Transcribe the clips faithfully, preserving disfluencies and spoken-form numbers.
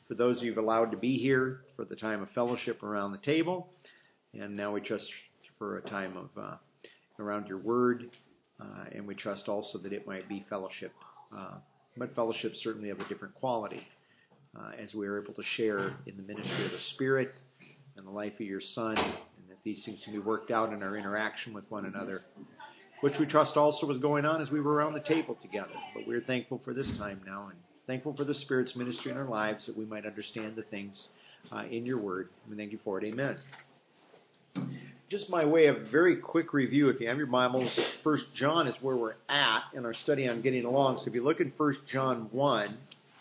for those of you allowed to be here for the time of fellowship around the table. And now we trust for a time of uh, around your word, uh, and we trust also that it might be fellowship, uh, but fellowship certainly of a different quality, uh, as we are able to share in the ministry of the Spirit and the life of your Son, and that these things can be worked out in our interaction with one another, which we trust also was going on as we were around the table together. But we're thankful for this time now, and thankful for the Spirit's ministry in our lives, that we might understand the things uh, in your word. We thank you for it. Amen. Just by way of very quick review, if you have your Bibles, First John is where we're at in our study on getting along. So if you look in First John one,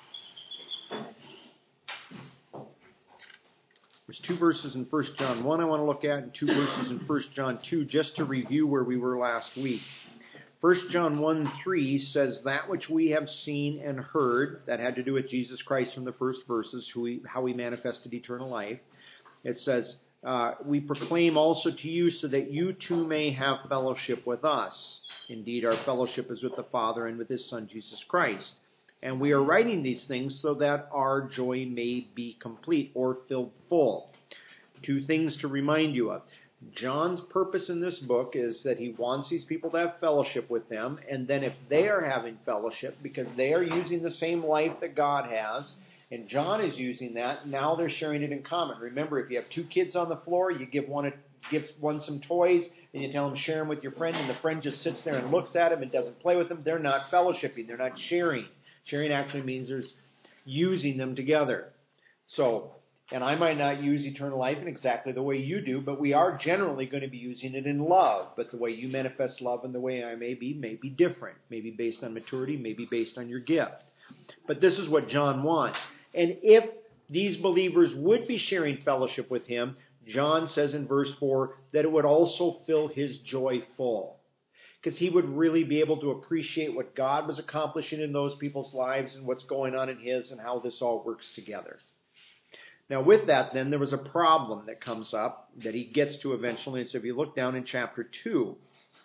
there's two verses in First John one I want to look at, and two verses in First John two, just to review where we were last week. First John one three says, that which we have seen and heard, that had to do with Jesus Christ from the first verses, who he, how he manifested eternal life. It says, uh, we proclaim also to you so that you too may have fellowship with us. Indeed, our fellowship is with the Father and with his Son, Jesus Christ. And we are writing these things so that our joy may be complete or filled full. Two things to remind you of. John's purpose in this book is that he wants these people to have fellowship with them, and then if they are having fellowship, because they are using the same life that God has, and John is using that, now they're sharing it in common. Remember, if you have two kids on the floor, you give one a, give one some toys, and you tell them share them with your friend, and the friend just sits there and looks at them and doesn't play with them, they're not fellowshipping, they're not sharing. Sharing actually means there's using them together. So, and I might not use eternal life in exactly the way you do, but we are generally going to be using it in love. But the way you manifest love and the way I may be may be different. Maybe based on maturity, maybe based on your gift. But this is what John wants. And if these believers would be sharing fellowship with him, John says in verse four that it would also fill his joy full. Because he would really be able to appreciate what God was accomplishing in those people's lives and what's going on in his and how this all works together. Now with that, then, there was a problem that comes up that he gets to eventually. And so if you look down in chapter two,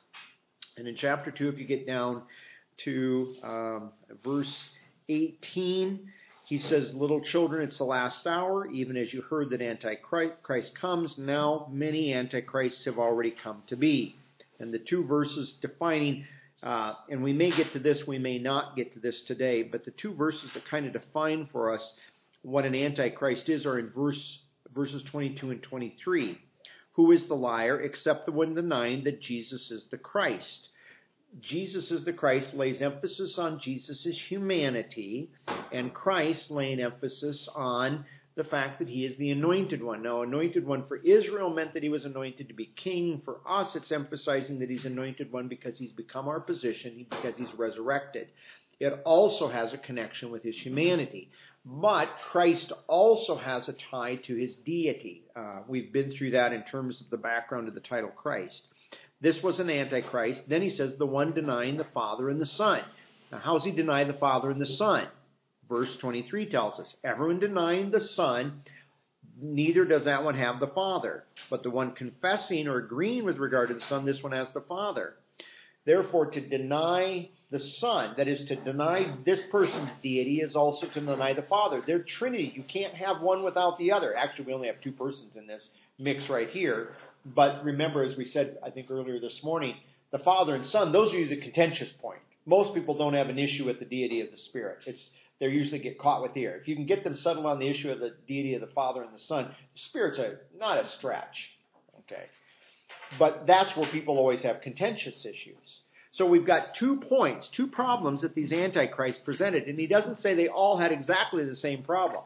and in chapter two, if you get down to um, verse eighteen, he says, little children, it's the last hour, even as you heard that Antichrist comes, now many Antichrists have already come to be. And the two verses defining, uh, and we may get to this, we may not get to this today, but the two verses that kind of define for us what an Antichrist is are in verse, verses twenty-two and twenty-three. Who is the liar except the one denying that Jesus is the Christ? Jesus is the Christ lays emphasis on Jesus' humanity, and Christ laying emphasis on the fact that he is the anointed one. Now, anointed one for Israel meant that he was anointed to be king. For us, it's emphasizing that he's anointed one because he's become our position, because he's resurrected. It also has a connection with his humanity. But Christ also has a tie to his deity. Uh, we've been through that in terms of the background of the title Christ. This was an Antichrist. Then he says the one denying the Father and the Son. Now, how does he deny the Father and the Son? Verse twenty-three tells us, everyone denying the Son, neither does that one have the Father. But the one confessing or agreeing with regard to the Son, this one has the Father. Therefore, to deny the Son, that is to deny this person's deity, is also to deny the Father. They're Trinity. You can't have one without the other. Actually, we only have two persons in this mix right here. But remember, as we said, I think earlier this morning, the Father and Son, those are the contentious point. Most people don't have an issue with the deity of the Spirit. It's they usually get caught with ear. If you can get them settled on the issue of the deity of the Father and the Son, the Spirit's a, not a stretch. Okay, but that's where people always have contentious issues. So we've got two points, two problems that these antichrists presented, and he doesn't say they all had exactly the same problem.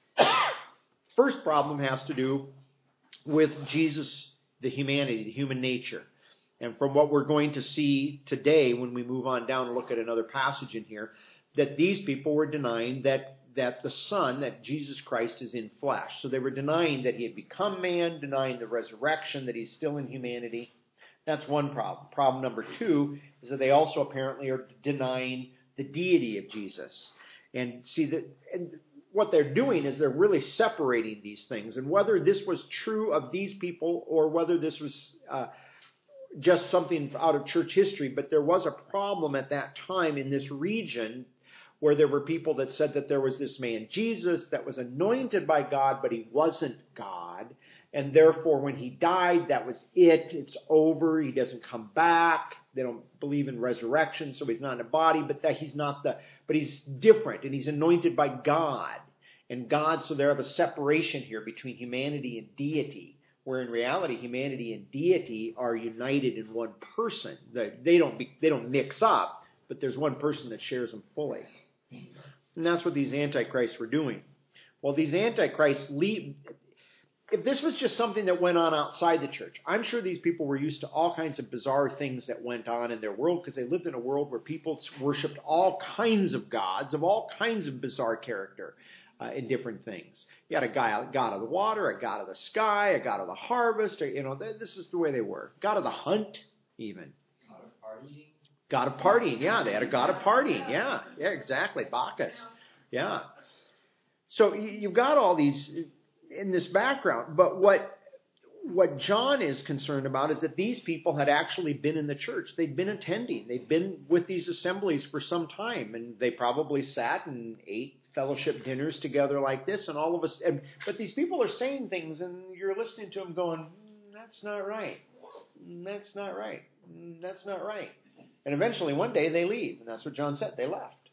First problem has to do with Jesus, the humanity, the human nature. And from what we're going to see today when we move on down and look at another passage in here, that these people were denying that, that the Son, that Jesus Christ is in flesh. So they were denying that he had become man, denying the resurrection, that he's still in humanity. That's one problem. Problem number two is that they also apparently are denying the deity of Jesus. And see, that and what they're doing is they're really separating these things. And whether this was true of these people or whether this was uh, just something out of church history, but there was a problem at that time in this region where there were people that said that there was this man, Jesus, that was anointed by God, but he wasn't God. And therefore, when he died, that was it. It's over. He doesn't come back. They don't believe in resurrection, so he's not in a body, but that he's not the, but he's different, and he's anointed by God. And God, so there have a separation here between humanity and deity, where in reality, humanity and deity are united in one person. They don't, they don't mix up, but there's one person that shares them fully. And that's what these antichrists were doing. Well, these antichrists leave. If this was just something that went on outside the church, I'm sure these people were used to all kinds of bizarre things that went on in their world, because they lived in a world where people worshipped all kinds of gods of all kinds of bizarre character uh, in different things. You had a guy, a god of the water, a god of the sky, a god of the harvest. Or, you know, this is the way they were. God of the hunt, even. God of partying. God of partying, yeah. They had a god of partying, yeah. Yeah, exactly. Bacchus, yeah. So you've got all these in this background, but what what John is concerned about is that these people had actually been in the church. They'd been attending. They'd been with these assemblies for some time, and they probably sat and ate fellowship dinners together like this, and all of us. And, but these people are saying things, and you're listening to them going, mm, "That's not right. Mm, that's not right. Mm, that's not right." And eventually, one day, they leave, and that's what John said. They left,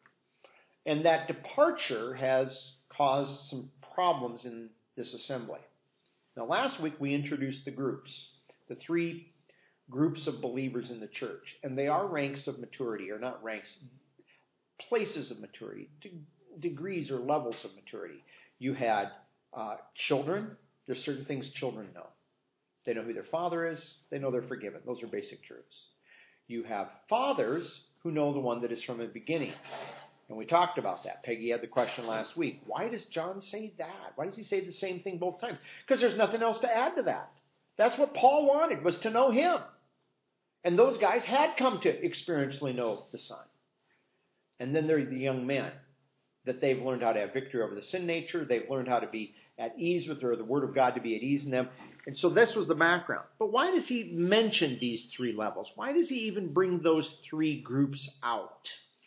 and that departure has caused some problems in this assembly. Now, last week we introduced the groups, the three groups of believers in the church, and they are ranks of maturity, or not ranks, places of maturity, de- degrees or levels of maturity. You had uh, children. There's certain things children know. They know who their father is. They know they're forgiven. Those are basic truths. You have fathers who know the one that is from the beginning. And we talked about that. Peggy had the question last week. Why does John say that? Why does he say the same thing both times? Because there's nothing else to add to that. That's what Paul wanted, was to know him. And those guys had come to experientially know the Son. And then there are the young men, that they've learned how to have victory over the sin nature. They've learned how to be at ease with her, the Word of God to be at ease in them. And so this was the background. But why does he mention these three levels? Why does he even bring those three groups out?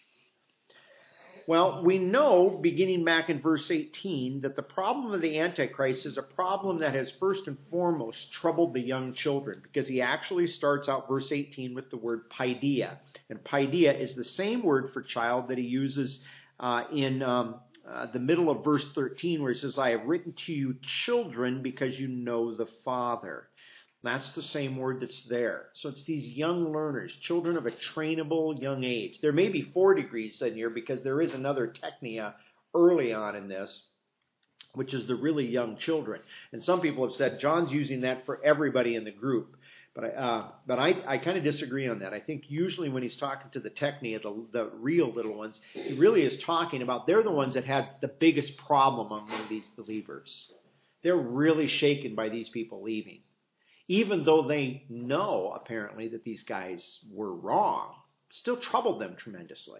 Well, we know, beginning back in verse eighteen, that the problem of the Antichrist is a problem that has first and foremost troubled the young children, because he actually starts out verse eighteen with the word paideia. And paideia is the same word for child that he uses uh, in um, uh, the middle of verse thirteen, where he says, I have written to you children because you know the Father. That's the same word that's there. So it's these young learners, children of a trainable young age. There may be four degrees in here because there is another technia early on in this, which is the really young children. And some people have said John's using that for everybody in the group. But I, uh, but I, I kind of disagree on that. I think usually when he's talking to the technia, the, the real little ones, he really is talking about, they're the ones that had the biggest problem among these believers. They're really shaken by these people leaving. Even though they know, apparently, that these guys were wrong, still troubled them tremendously.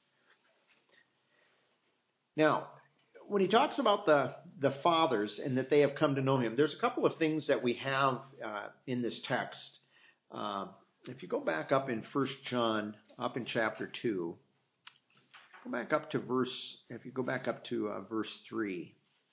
Now, when he talks about the, the fathers and that they have come to know him, there's a couple of things that we have uh, in this text. Uh, if you go back up in First John, up in chapter two, go back up to verse, if you go back up to uh, verse three.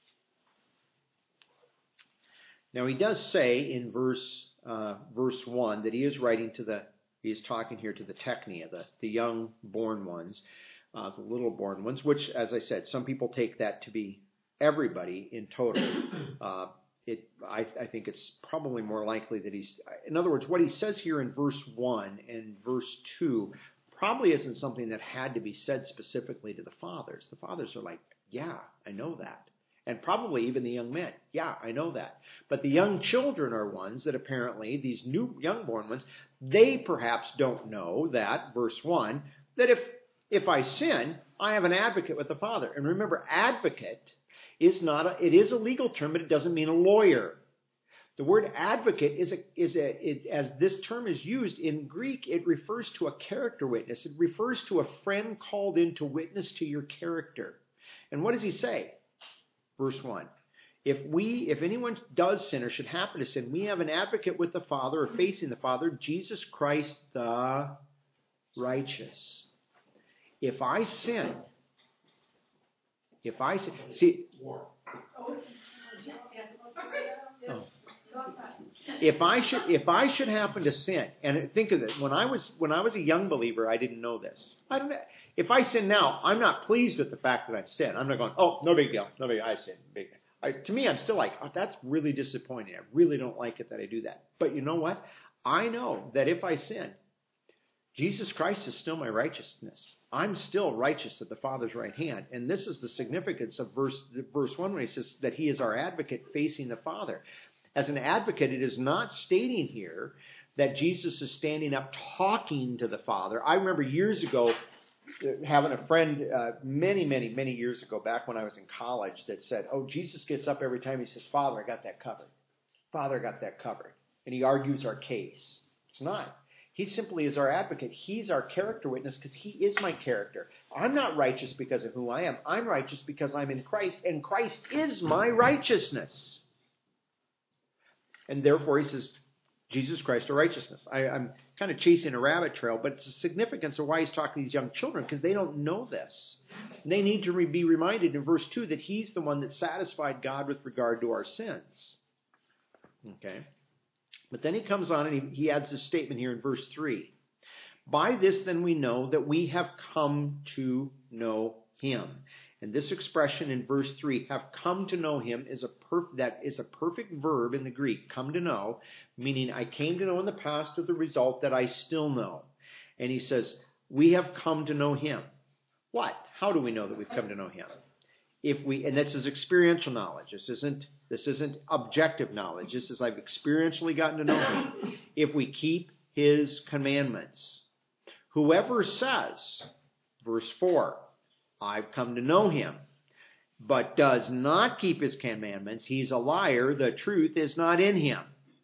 Now, he does say in verse uh, verse one that he is writing to the, he is talking here to the technia, the, the young born ones, uh, the little born ones, which, as I said, some people take that to be everybody in total. Uh, it, I, I think it's probably more likely that he's, in other words, what he says here in verse one and verse two probably isn't something that had to be said specifically to the fathers. The fathers are like, yeah, I know that. And probably even the young men. Yeah, I know that. But the young children are ones that apparently, these new young-born ones, they perhaps don't know that, verse one, that if if I sin, I have an advocate with the Father. And remember, advocate is not a, it is a legal term, but it doesn't mean a lawyer. The word advocate is a, is a it, as this term is used in Greek, it refers to a character witness. It refers to a friend called in to witness to your character. And what does he say? Verse one, if we, if anyone does sin or should happen to sin, we have an advocate with the Father, or facing the Father, Jesus Christ the righteous. If I sin, If I see, oh. if I should if I should happen to sin, and think of it, when I was when I was a young believer, I didn't know this. I don't. If I sin now, I'm not pleased with the fact that I've sinned. I'm not going, oh, no big deal, no big deal, I sinned, big deal. I, to me, I'm still like, oh, that's really disappointing. I really don't like it that I do that. But you know what? I know that if I sin, Jesus Christ is still my righteousness. I'm still righteous at the Father's right hand. And this is the significance of verse, verse one when he says that he is our advocate facing the Father. As an advocate, it is not stating here that Jesus is standing up talking to the Father. I remember years ago having a friend uh, many, many, many years ago, back when I was in college, that said, oh, Jesus gets up every time he says, Father, I got that covered. Father, I got that covered. And he argues our case. It's not. He simply is our advocate. He's our character witness because he is my character. I'm not righteous because of who I am. I'm righteous because I'm in Christ, and Christ is my righteousness. And therefore, he says, Jesus Christ, our righteousness. I, I'm kind of chasing a rabbit trail, but it's the significance of why he's talking to these young children, because they don't know this. And they need to re- be reminded in verse two that he's the one that satisfied God with regard to our sins. Okay? But then he comes on and he, he adds this statement here in verse three. By this then we know that we have come to know him. And this expression in verse three, have come to know him, is a perf- that is a perfect verb in the Greek, come to know, meaning I came to know in the past with the result that I still know. And he says, we have come to know him. What? How do we know that we've come to know him? If we, and this is experiential knowledge. This isn't, this isn't objective knowledge. This is I've experientially gotten to know him. If we keep his commandments. Whoever says, verse four, I've come to know him, but does not keep his commandments, he's a liar. The truth is not in him.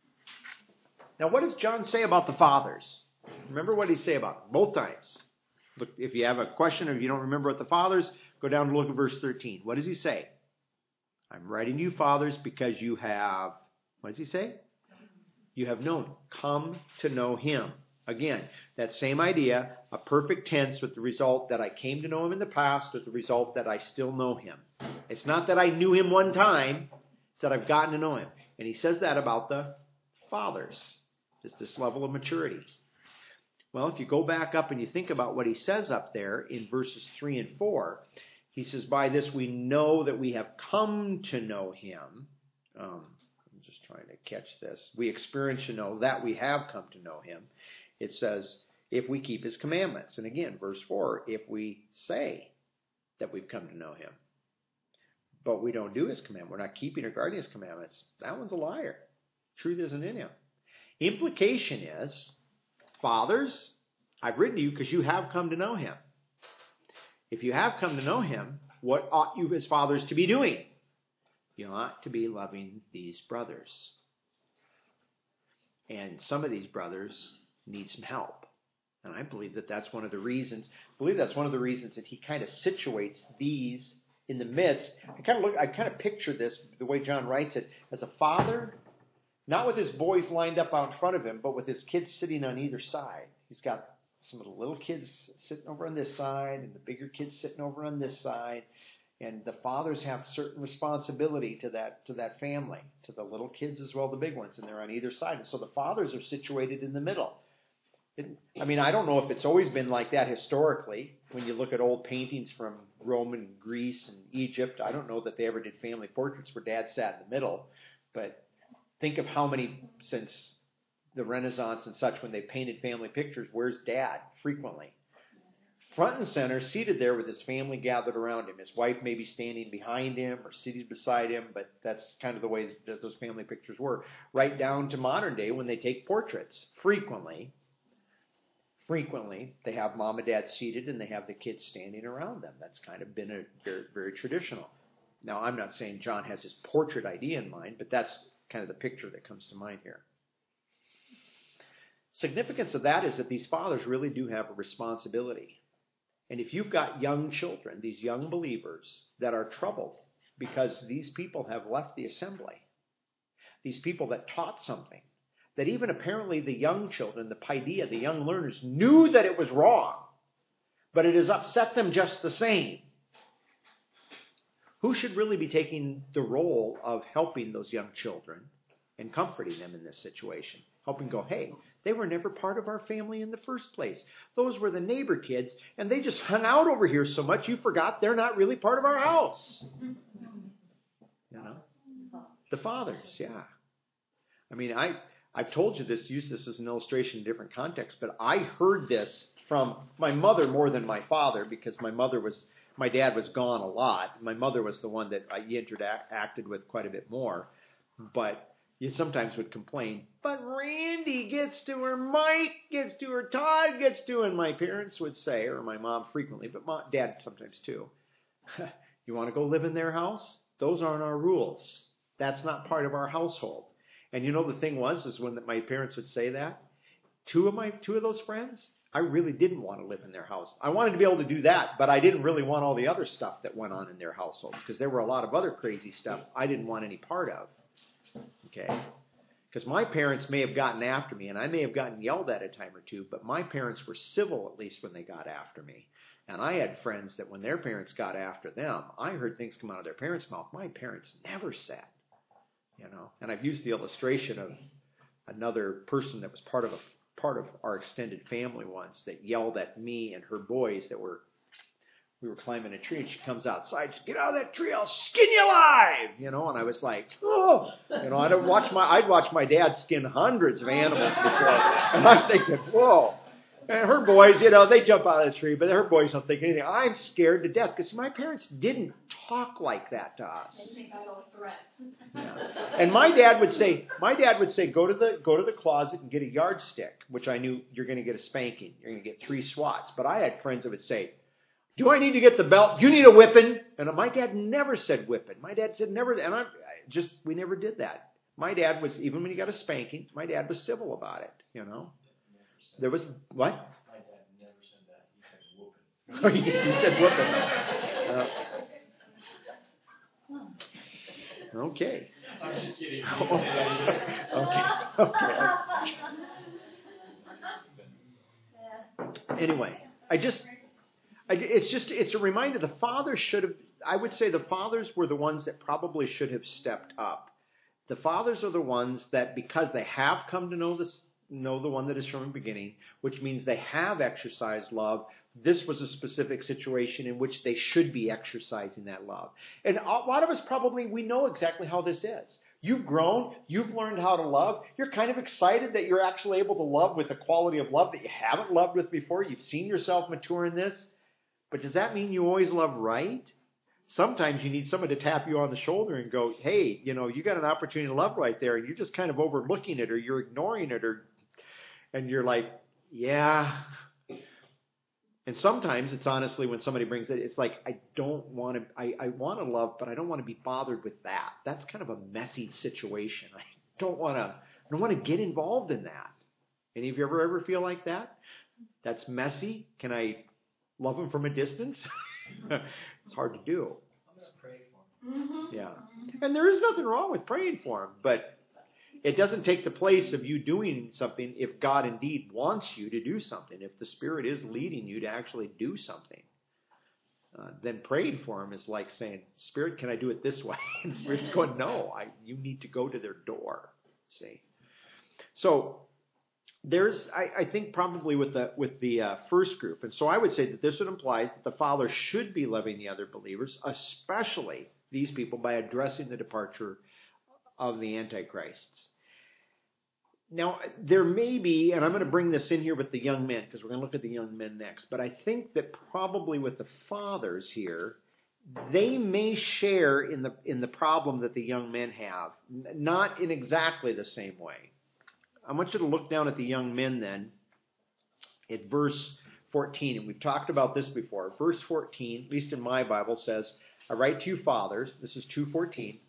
Now, what does John say about the fathers? Remember what he say about them both times. Look, if you have a question or if you don't remember what the fathers, go down and look at verse thirteen. What does he say? I'm writing to you, fathers, because you have, what does he say? You have known, come to know him. Again, that same idea, a perfect tense with the result that I came to know him in the past, with the result that I still know him. It's not that I knew him one time, it's that I've gotten to know him. And he says that about the fathers, just this level of maturity. Well, if you go back up and you think about what he says up there in verses three and four, he says, by this we know that we have come to know him. Um, I'm just trying to catch this. We experience to know that we have come to know him. It says, if we keep his commandments. And again, verse four, if we say that we've come to know him, but we don't do his commandment, we're not keeping or guarding his commandments, that one's a liar. Truth isn't in him. Implication is, fathers, I've written to you because you have come to know him. If you have come to know him, what ought you as fathers to be doing? You ought to be loving these brothers. And some of these brothers need some help. And I believe that that's one of the reasons, I believe that's one of the reasons that he kind of situates these in the midst. I kind of look, I kind of picture this, the way John writes it, as a father, not with his boys lined up out in front of him, but with his kids sitting on either side. He's got some of the little kids sitting over on this side and the bigger kids sitting over on this side. And the fathers have certain responsibility to that, to that family, to the little kids as well, the big ones, and they're on either side. And so the fathers are situated in the middle. I mean, I don't know if it's always been like that historically. When you look at old paintings from Rome and Greece and Egypt, I don't know that they ever did family portraits where dad sat in the middle. But think of how many, since the Renaissance and such, when they painted family pictures, where's dad frequently? Front and center, seated there with his family gathered around him. His wife may be standing behind him or seated beside him, but that's kind of the way that those family pictures were. Right down to modern day when they take portraits, frequently, Frequently, they have mom and dad seated and they have the kids standing around them. That's kind of been a very, very traditional. Now, I'm not saying John has his portrait idea in mind, but that's kind of the picture that comes to mind here. Significance of that is that these fathers really do have a responsibility. And if you've got young children, these young believers that are troubled because these people have left the assembly, these people that taught something, that even apparently the young children, the paideia, the young learners, knew that it was wrong, but it has upset them just the same. Who should really be taking the role of helping those young children and comforting them in this situation? Helping go, hey, they were never part of our family in the first place. Those were the neighbor kids, and they just hung out over here so much you forgot they're not really part of our house. You know? The fathers, yeah. I mean, I, I've told you this, used this as an illustration in different contexts, but I heard this from my mother more than my father, because my mother was, my dad was gone a lot. My mother was the one that I interacted with quite a bit more. But you sometimes would complain, but Randy gets to her, Mike gets to her, Todd gets to her. And my parents would say, or my mom frequently, but my dad sometimes too, you want to go live in their house? Those aren't our rules. That's not part of our household. And you know, the thing was, is when my parents would say that, two of my, two of those friends, I really didn't want to live in their house. I wanted to be able to do that, but I didn't really want all the other stuff that went on in their households, because there were a lot of other crazy stuff I didn't want any part of. Okay? Because my parents may have gotten after me, and I may have gotten yelled at a time or two, but my parents were civil, at least when they got after me. And I had friends that when their parents got after them, I heard things come out of their parents' mouth my parents never said. You know, and I've used the illustration of another person that was part of a part of our extended family once that yelled at me and her boys that were we were climbing a tree, and she comes outside, she, get out of that tree, I'll skin you alive, you know. And I was like, oh, you know, I'd watch my I'd watch my dad skin hundreds of animals before, and I'm thinking, whoa. And her boys, you know, they jump out of the tree, but her boys don't think anything. I'm scared to death, because my parents didn't talk like that to us. They make idle threats. Yeah. And my dad would say, my dad would say, go to the go to the closet and get a yardstick, which I knew you're going to get a spanking. You're going to get three swats. But I had friends that would say, do I need to get the belt? Do you need a whipping? And my dad never said whipping. My dad said never. And I just, we never did that. My dad was, even when he got a spanking, my dad was civil about it, you know. There was, what? My dad never said that. He said whooping. Oh, he, he said whooping. Uh, okay. I'm just kidding. okay. Okay. Anyway, I just, I, it's just, it's a reminder. The fathers should have, I would say the fathers were the ones that probably should have stepped up. The fathers are the ones that, because they have come to know this, know the one that is from the beginning, which means they have exercised love. This was a specific situation in which they should be exercising that love. And a lot of us probably, we know exactly how this is. You've grown, you've learned how to love. You're kind of excited that you're actually able to love with a quality of love that you haven't loved with before. You've seen yourself mature in this. But does that mean you always love right? Sometimes you need someone to tap you on the shoulder and go, hey, you know, you got an opportunity to love right there, and you're just kind of overlooking it, or you're ignoring it, or and you're like, yeah. And sometimes it's honestly when somebody brings it, it's like, I don't want to, I, I want to love, but I don't want to be bothered with that. That's kind of a messy situation. I don't want to, I don't want to get involved in that. Any of you ever, ever feel like that? That's messy. Can I love them from a distance? It's hard to do. I'm going to pray for him. Yeah. And there is nothing wrong with praying for them, but it doesn't take the place of you doing something if God indeed wants you to do something. If the Spirit is leading you to actually do something, uh, then praying for him is like saying, Spirit, can I do it this way? And the Spirit's going, no, I, you need to go to their door. See? So there's, I, I think probably with the with the uh, first group, and so I would say that this would implies that the Father should be loving the other believers, especially these people, by addressing the departure of the Antichrists. Now, there may be, and I'm going to bring this in here with the young men, because we're going to look at the young men next, but I think that probably with the fathers here, they may share in the in the problem that the young men have, not in exactly the same way. I want you to look down at the young men then, at verse fourteen, and we've talked about this before. Verse fourteen, at least in my Bible, says, I write to you fathers, this is two fourteen,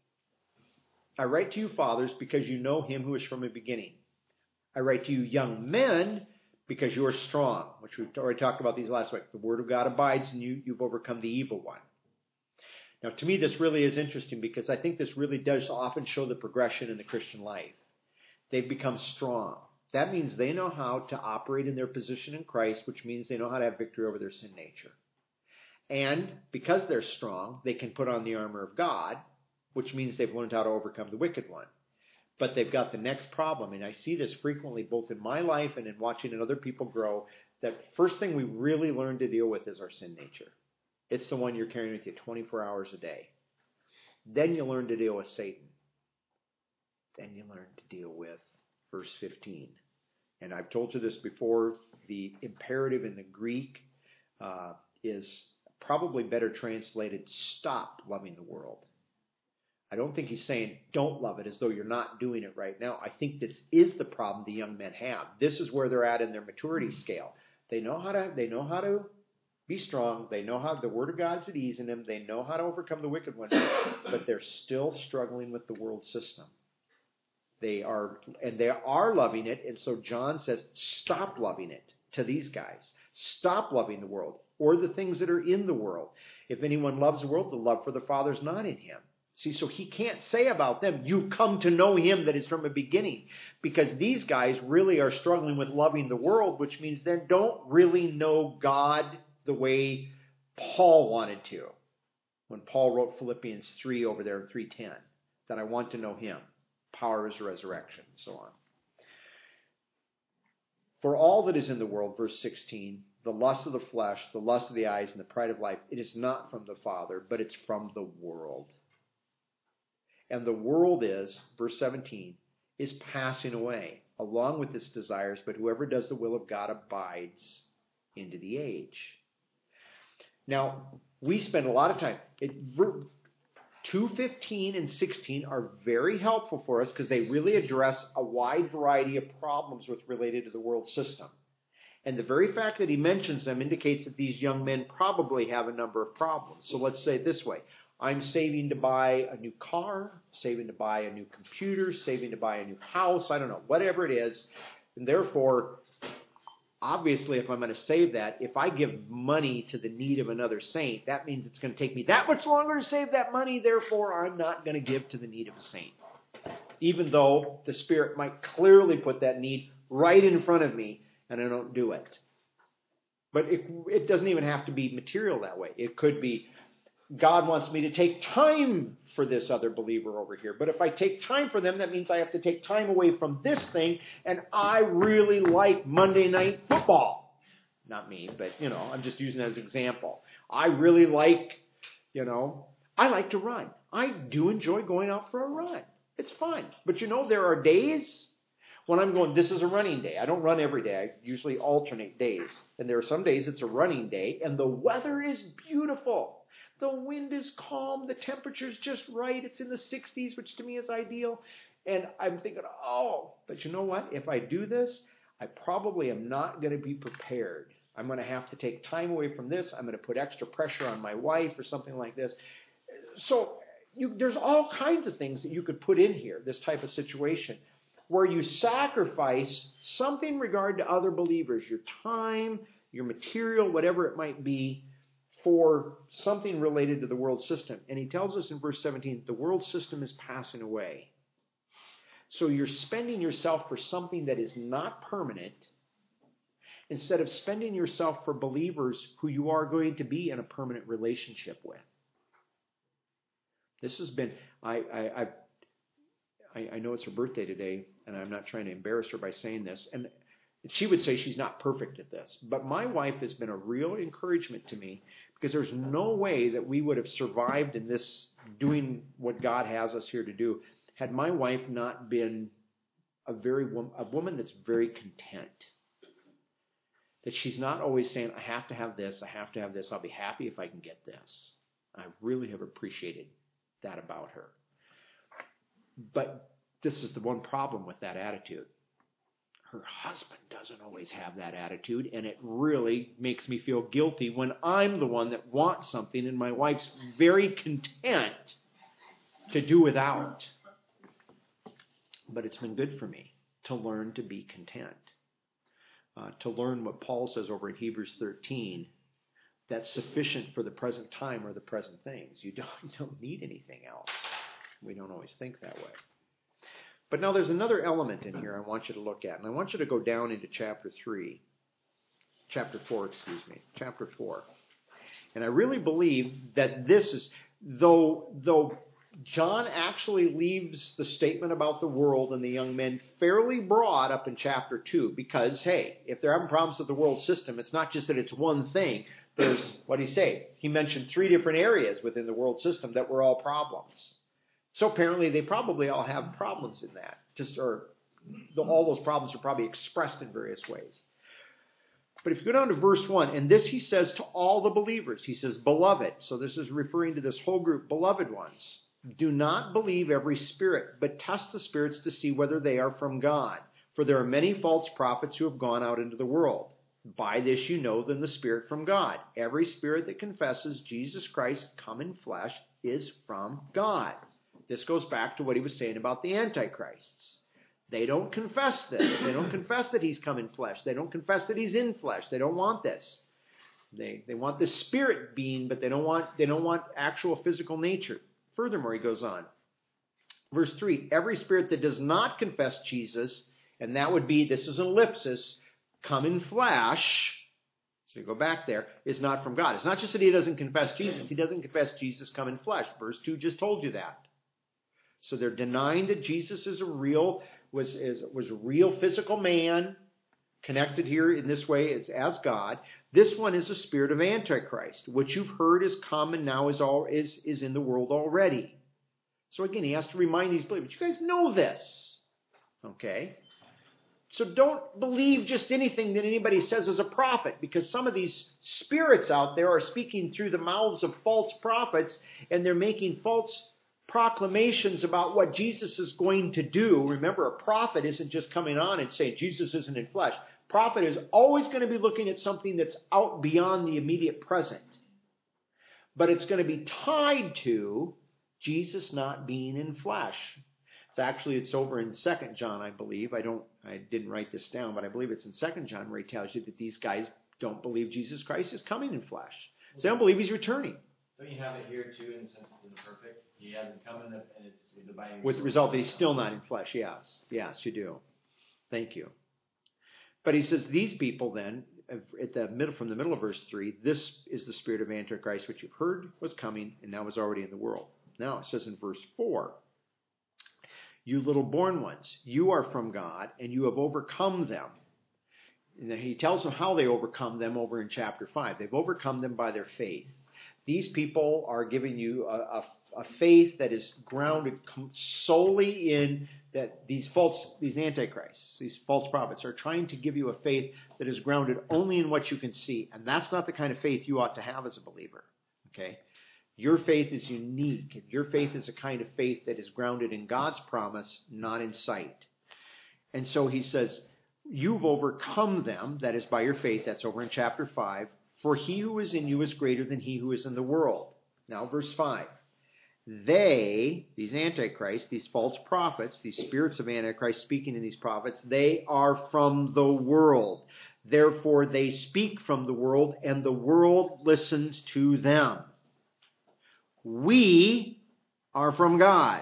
I write to you fathers because you know him who is from the beginning. I write to you young men because you are strong, which we've already talked about these last week. The word of God abides in you, you've overcome the evil one. Now, to me, this really is interesting because I think this really does often show the progression in the Christian life. They've become strong. That means they know how to operate in their position in Christ, which means they know how to have victory over their sin nature. And because they're strong, they can put on the armor of God, which means they've learned how to overcome the wicked one. But they've got the next problem, and I see this frequently both in my life and in watching other people grow, that first thing we really learn to deal with is our sin nature. It's the one you're carrying with you twenty-four hours a day. Then you learn to deal with Satan. Then you learn to deal with verse fifteen. And I've told you this before, the imperative in the Greek uh, is probably better translated, stop loving the world. I don't think he's saying don't love it as though you're not doing it right now. I think this is the problem the young men have. This is where they're at in their maturity scale. They know how to, they know how to be strong. They know how the Word of God's at ease in them. They know how to overcome the wicked one, but they're still struggling with the world system. They are, and they are loving it. And so John says, stop loving it to these guys. Stop loving the world or the things that are in the world. If anyone loves the world, the love for the Father is not in him. See, so he can't say about them, you've come to know him that is from the beginning. Because these guys really are struggling with loving the world, which means they don't really know God the way Paul wanted to. When Paul wrote Philippians three over there in three ten, that I want to know him. Power of his resurrection, and so on. For all that is in the world, verse sixteen, the lust of the flesh, the lust of the eyes, and the pride of life, it is not from the Father, but it's from the world. And the world is, verse seventeen, is passing away, along with its desires, but whoever does the will of God abides into the age. Now, we spend a lot of time, it, two fifteen and sixteen are very helpful for us because they really address a wide variety of problems with related to the world system. And the very fact that he mentions them indicates that these young men probably have a number of problems. So let's say it this way. I'm saving to buy a new car, saving to buy a new computer, saving to buy a new house, I don't know, whatever it is. And therefore, obviously, if I'm going to save that, if I give money to the need of another saint, that means it's going to take me that much longer to save that money. Therefore, I'm not going to give to the need of a saint. Even though the Spirit might clearly put that need right in front of me, and I don't do it. But it, it doesn't even have to be material that way. It could be, God wants me to take time for this other believer over here. But if I take time for them, that means I have to take time away from this thing. And I really like Monday night football. Not me, but, you know, I'm just using it as an example. I really like, you know, I like to run. I do enjoy going out for a run. It's fun. But, you know, there are days when I'm going, this is a running day. I don't run every day. I usually alternate days. And there are some days it's a running day, and the weather is beautiful. The wind is calm. The temperature's just right. It's in the sixties, which to me is ideal. And I'm thinking, oh, but you know what? If I do this, I probably am not going to be prepared. I'm going to have to take time away from this. I'm going to put extra pressure on my wife or something like this. So you, there's all kinds of things that you could put in here, this type of situation, where you sacrifice something in regard to other believers, your time, your material, whatever it might be, for something related to the world system. And he tells us in verse seventeen, the world system is passing away. So you're spending yourself for something that is not permanent instead of spending yourself for believers who you are going to be in a permanent relationship with. This has been, I, I, I, I know it's her birthday today, and I'm not trying to embarrass her by saying this, and she would say she's not perfect at this. But my wife has been a real encouragement to me because there's no way that we would have survived in this doing what God has us here to do had my wife not been a very a woman that's very content. That she's not always saying, I have to have this, I have to have this, I'll be happy if I can get this. I really have appreciated that about her. But this is the one problem with that attitude. Her husband doesn't always have that attitude, and it really makes me feel guilty when I'm the one that wants something and my wife's very content to do without. But it's been good for me to learn to be content, uh, to learn what Paul says over in Hebrews thirteen, that's sufficient for the present time or the present things. You don't, you don't need anything else. We don't always think that way. But now there's another element in here I want you to look at, and I want you to go down into chapter three. Chapter four, excuse me. Chapter four. And I really believe that this is, though, though John actually leaves the statement about the world and the young men fairly broad up in chapter two, because, hey, if they're having problems with the world system, it's not just that it's one thing. There's, what did he say? He mentioned three different areas within the world system that were all problems. So apparently they probably all have problems in that. Just or the, all those problems are probably expressed in various ways. But if you go down to verse one, and this he says to all the believers. He says, beloved. So this is referring to this whole group, beloved ones. Do not believe every spirit, but test the spirits to see whether they are from God. For there are many false prophets who have gone out into the world. By this you know then the Spirit from God. Every spirit that confesses Jesus Christ come in flesh is from God. This goes back to what he was saying about the Antichrists. They don't confess this. They don't confess that he's come in flesh. They don't confess that he's in flesh. They don't want this. They they want the spirit being, but they don't want they don't want actual physical nature. Furthermore, he goes on. Verse three, every spirit that does not confess Jesus, and that would be, this is an ellipsis, come in flesh, so you go back there, is not from God. It's not just that he doesn't confess Jesus. He doesn't confess Jesus come in flesh. Verse two just told you that. So they're denying that Jesus is a real, was, is, was a real physical man, connected here in this way as, as God. This one is a spirit of Antichrist, which you've heard is come and now is all is, is in the world already. So again, he has to remind these believers, you guys know this. Okay? So don't believe just anything that anybody says as a prophet, because some of these spirits out there are speaking through the mouths of false prophets, and they're making false proclamations about what Jesus is going to do. Remember, a prophet isn't just coming on and saying Jesus isn't in flesh. Prophet is always going to be looking at something that's out beyond the immediate present. But it's going to be tied to Jesus not being in flesh. It's actually, it's over in Second John, I believe. I don't, I didn't write this down, but I believe it's in Second John where he tells you that these guys don't believe Jesus Christ is coming in flesh. So they don't believe he's returning. Don't you have it here too, in the sense it's imperfect? He hasn't come in, the, and it's with the binding. With the result that he's still not in flesh. Yes, yes, you do. Thank you. But he says these people then, at the middle, from the middle of verse three, this is the spirit of Antichrist, which you've heard was coming and now is already in the world. Now it says in verse four, you little born ones, you are from God, and you have overcome them. And then he tells them how they overcome them over in chapter five. They've overcome them by their faith. These people are giving you a, a, a faith that is grounded solely in that these false, these antichrists, these false prophets are trying to give you a faith that is grounded only in what you can see. And that's not the kind of faith you ought to have as a believer. Okay? Your faith is unique, and your faith is a kind of faith that is grounded in God's promise, not in sight. And so he says, you've overcome them, that is by your faith, that's over in chapter five, for he who is in you is greater than he who is in the world. Now verse five, they, these antichrists, these false prophets, these spirits of Antichrist speaking in these prophets, they are from the world. Therefore they speak from the world, and the world listens to them. We are from God.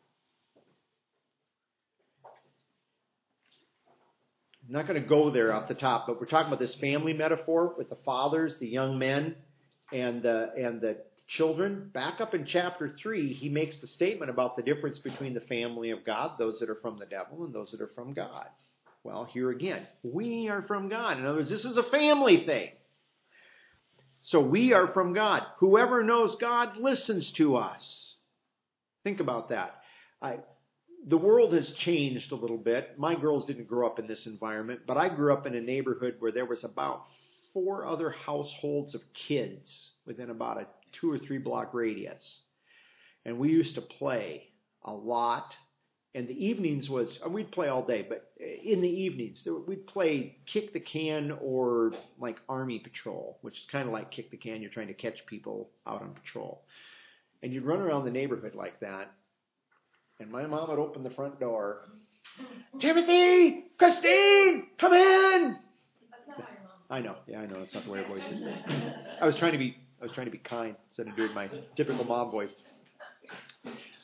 I'm not going to go there off the top, but we're talking about this family metaphor with the fathers, the young men, and the, and the children. Back up in chapter three, he makes the statement about the difference between the family of God, those that are from the devil, and those that are from God. Well, here again, we are from God. In other words, this is a family thing. So we are from God. Whoever knows God listens to us. Think about that. I, the world has changed a little bit. My girls didn't grow up in this environment, but I grew up in a neighborhood where there was about four other households of kids within about a two or three block radius. And we used to play a lot. And the evenings was, we'd play all day, but in the evenings, we'd play kick the can or like Army Patrol, which is kind of like kick the can. You're trying to catch people out on patrol. And you'd run around the neighborhood like that. And my mom would open the front door. Timothy! Christine! Come in! That's not how your mom. I know. Yeah, I know. That's not the way her voice is. I was trying to be, I was trying to be kind instead of doing my typical mom voice.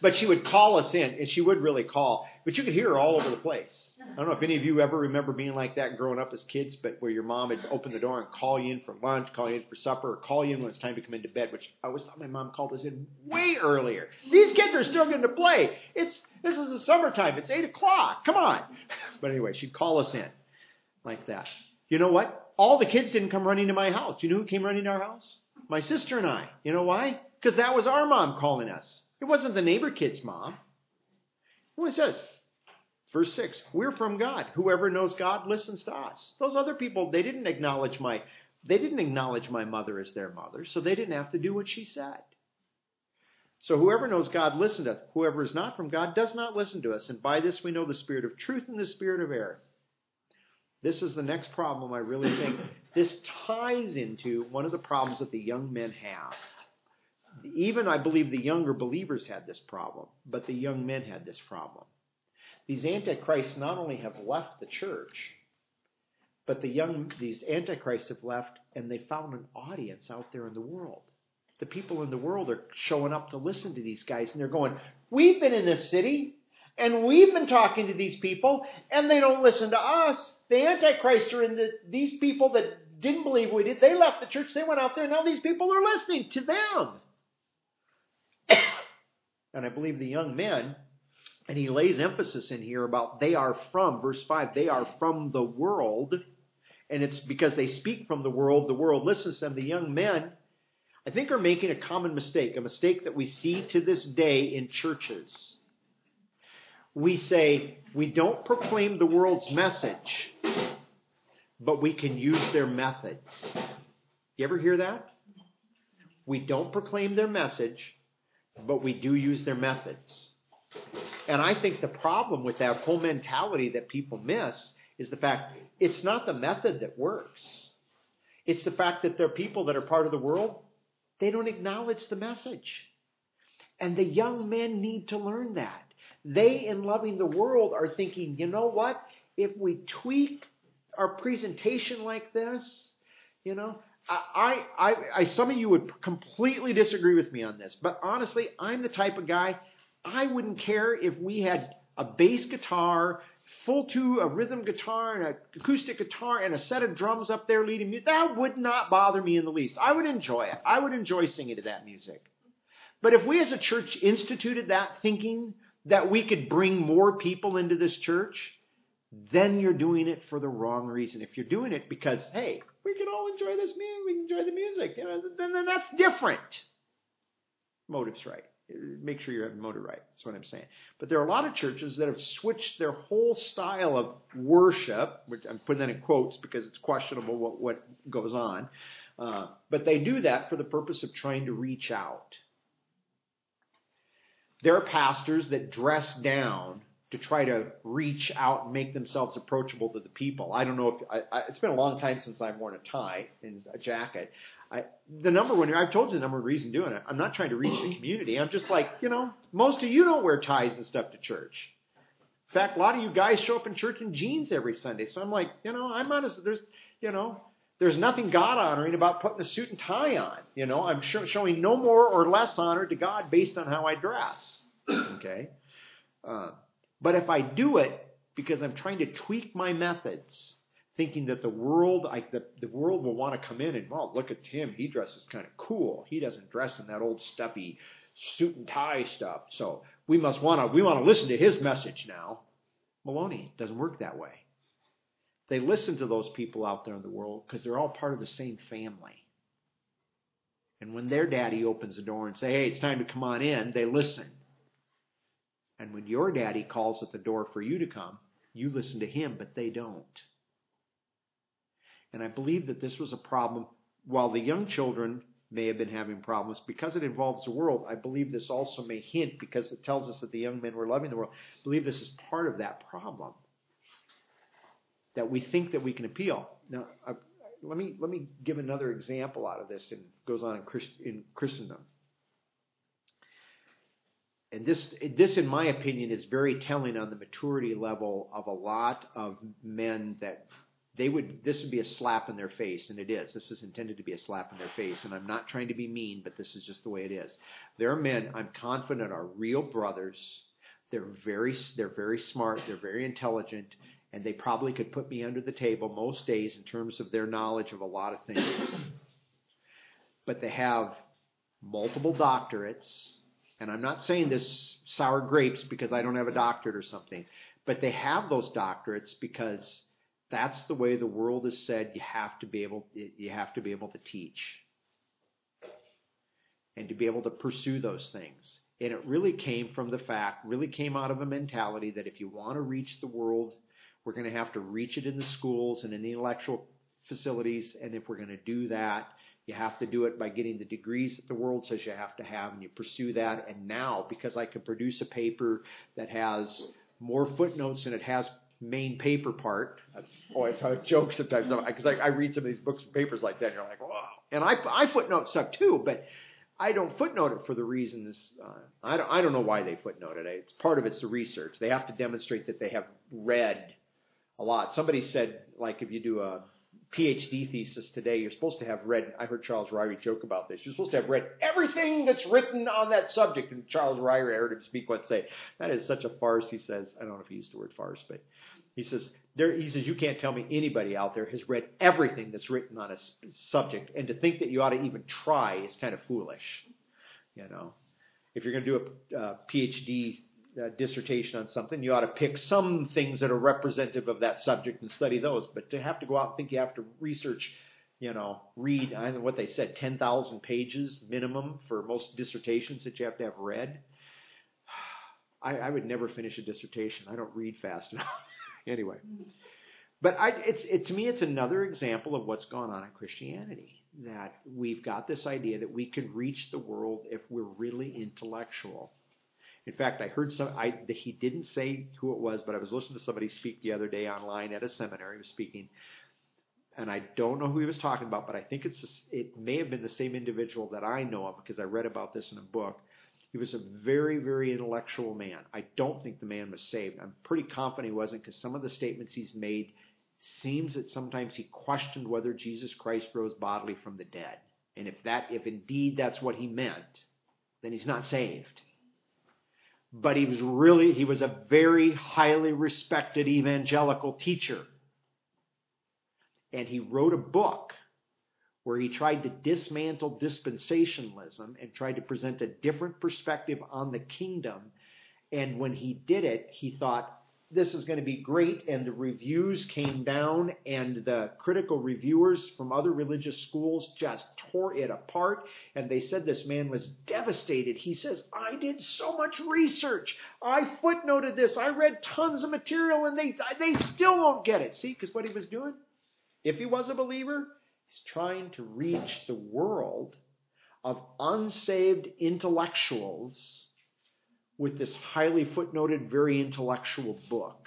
But she would call us in, and she would really call. But you could hear her all over the place. I don't know if any of you ever remember being like that growing up as kids, but where your mom would open the door and call you in for lunch, call you in for supper, or call you in when it's time to come into bed, which I always thought my mom called us in way earlier. These kids are still getting to play. It's This is the summertime. It's eight o'clock. Come on. But anyway, she'd call us in like that. You know what? All the kids didn't come running to my house. You know who came running to our house? My sister and I. You know why? Because that was our mom calling us. It wasn't the neighbor kid's mom. What it says, verse six, we're from God. Whoever knows God listens to us. Those other people, they didn't acknowledge my, they didn't acknowledge my mother as their mother, so they didn't have to do what she said. So whoever knows God listens to us. Whoever is not from God does not listen to us. And by this we know the spirit of truth and the spirit of error. This is the next problem I really think. This ties into one of the problems that the young men have. Even, I believe, the younger believers had this problem, but the young men had this problem. These antichrists not only have left the church, but the young these antichrists have left, and they found an audience out there in the world. The people in the world are showing up to listen to these guys, and they're going, we've been in this city, and we've been talking to these people, and they don't listen to us. The antichrists are in the, these people that didn't believe we did. They left the church, they went out there, and now these people are listening to them. And I believe the young men, and he lays emphasis in here about they are from, verse five, they are from the world. And it's because they speak from the world, the world listens to them. The young men, I think, are making a common mistake, a mistake that we see to this day in churches. We say, we don't proclaim the world's message, but we can use their methods. You ever hear that? We don't proclaim their message, but we do use their methods. And I think the problem with that whole mentality that people miss is the fact it's not the method that works. It's the fact that there are people that are part of the world, they don't acknowledge the message. And the young men need to learn that. They, in loving the world, are thinking, you know what? If we tweak our presentation like this, you know, I, I, I, some of you would completely disagree with me on this, but honestly, I'm the type of guy, I wouldn't care if we had a bass guitar, full two, a rhythm guitar, and an acoustic guitar, and a set of drums up there leading music. That would not bother me in the least. I would enjoy it. I would enjoy singing to that music. But if we as a church instituted that thinking that we could bring more people into this church, then you're doing it for the wrong reason. If you're doing it because, hey, we can all enjoy this music, we can enjoy the music, you know, then, then that's different. Motive's right. Make sure you have the motive right. That's what I'm saying. But there are a lot of churches that have switched their whole style of worship, which I'm putting that in quotes because it's questionable what, what goes on. Uh, but they do that for the purpose of trying to reach out. There are pastors that dress down to try to reach out and make themselves approachable to the people. I don't know if I, I, it's been a long time since I've worn a tie and a jacket. I, the number one, I've told you the number one reason doing it. I'm not trying to reach the community. I'm just like, you know, most of you don't wear ties and stuff to church. In fact, a lot of you guys show up in church in jeans every Sunday. So I'm like, you know, I'm honest. There's, you know, there's nothing God honoring about putting a suit and tie on. You know, I'm sh- showing no more or less honor to God based on how I dress. Okay. Uh, But if I do it because I'm trying to tweak my methods, thinking that the world, I, the, the world will want to come in and, well, look at him. He dresses kind of cool. He doesn't dress in that old stuffy suit and tie stuff. So we must want to, we want to listen to his message now. Maloney. It doesn't work that way. They listen to those people out there in the world because they're all part of the same family. And when their daddy opens the door and say, hey, it's time to come on in, they listen. And when your daddy calls at the door for you to come, you listen to him, but they don't. And I believe that this was a problem. While the young children may have been having problems, because it involves the world, I believe this also may hint, because it tells us that the young men were loving the world, I believe this is part of that problem. That we think that we can appeal. Now, I, let me let me give another example out of this, and it goes on in, Christ, in Christendom. And this, this, in my opinion, is very telling on the maturity level of a lot of men that they would, this would be a slap in their face, and it is. This is intended to be a slap in their face, and I'm not trying to be mean, but this is just the way it is. There are men, I'm confident, are real brothers. They're very, they're very smart, they're very intelligent, and they probably could put me under the table most days in terms of their knowledge of a lot of things. But they have multiple doctorates, and I'm not saying this sour grapes because I don't have a doctorate or something, but they have those doctorates because that's the way the world has said you have to be able you have to be able to teach and to be able to pursue those things. And it really came from the fact, really came out of a mentality that if you want to reach the world, we're going to have to reach it in the schools and in the intellectual facilities. And if we're going to do that, you have to do it by getting the degrees that the world says you have to have, and you pursue that. And now, because I can produce a paper that has more footnotes than it has main paper part. That's always how I joke sometimes because I, I read some of these books and papers like that and you're like, wow. And I, I footnote stuff too, but I don't footnote it for the reasons, uh, I, don't, I don't know why they footnote it. It's, part of it's the research. They have to demonstrate that they have read a lot. Somebody said, like if you do a PhD thesis today, you're supposed to have read, I heard Charles Ryrie joke about this, you're supposed to have read everything that's written on that subject. And Charles Ryrie, I heard him speak once say, that is such a farce, he says. I don't know if he used the word farce, but he says, there, he says, you can't tell me anybody out there has read everything that's written on a subject, and to think that you ought to even try is kind of foolish. You know, if you're going to do a uh, PhD uh, dissertation on something, you ought to pick some things that are representative of that subject and study those. But to have to go out and think you have to research, you know, read, I don't know what they said, ten thousand pages minimum for most dissertations that you have to have read. I, I would never finish a dissertation. I don't read fast enough. Anyway, but I, it's it, to me, it's another example of what's gone on in Christianity, that we've got this idea that we can reach the world if we're really intellectual. In fact, I heard some, I, he didn't say who it was, but I was listening to somebody speak the other day online at a seminary. He was speaking, and I don't know who he was talking about, but I think it's it may have been the same individual that I know of because I read about this in a book. He was a very, very intellectual man. I don't think the man was saved. I'm pretty confident he wasn't because some of the statements he's made seems that sometimes he questioned whether Jesus Christ rose bodily from the dead. And if that, if indeed that's what he meant, then he's not saved. But he was really, he was a very highly respected evangelical teacher. And he wrote a book where he tried to dismantle dispensationalism and tried to present a different perspective on the kingdom. And when he did it, he thought, this is going to be great. And the reviews came down, and the critical reviewers from other religious schools just tore it apart. And they said this man was devastated. He says, I did so much research. I footnoted this. I read tons of material, and they, they still won't get it. See, because what he was doing, if he was a believer, he's trying to reach the world of unsaved intellectuals with this highly footnoted, very intellectual book.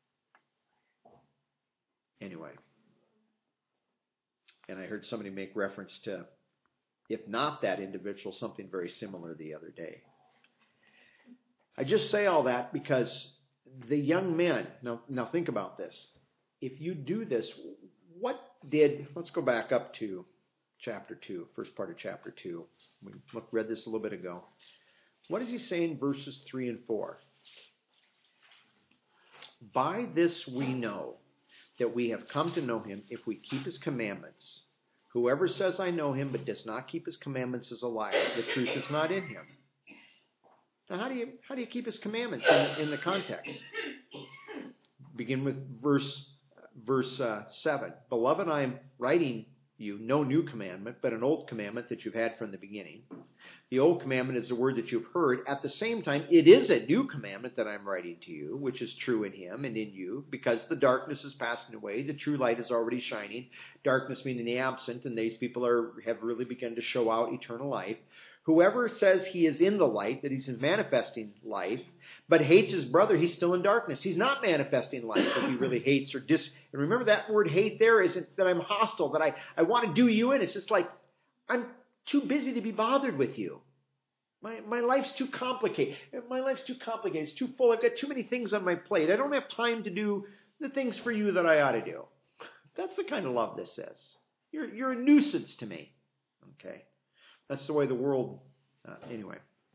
Anyway. And I heard somebody make reference to, if not that individual, something very similar the other day. I just say all that because the young men, now, now think about this. If you do this, what did, let's go back up to chapter two, first part of chapter two. We read this a little bit ago. What does he say in verses three and four? By this we know that we have come to know him if we keep his commandments. Whoever says I know him but does not keep his commandments is a liar. The truth is not in him. Now how do you how do you keep his commandments in, in the context? Begin with verse verse uh, seven. Beloved, I am writing you no new commandment, but an old commandment that you've had from the beginning. The old commandment is the word that you've heard. At the same time, it is a new commandment that I'm writing to you, which is true in him and in you, because the darkness is passing away. The true light is already shining. Darkness meaning the absent, and these people are have really begun to show out eternal life. Whoever says he is in the light, that he's manifesting life, but hates his brother, he's still in darkness. He's not manifesting life if he really hates or dis... And remember, that word hate there isn't that I'm hostile, that I, I want to do you in. It's just like, I'm too busy to be bothered with you. My my life's too complicated. My life's too complicated. It's too full. I've got too many things on my plate. I don't have time to do the things for you that I ought to do. That's the kind of love this is. You're, you're a nuisance to me. Okay? That's the way the world, uh, anyway.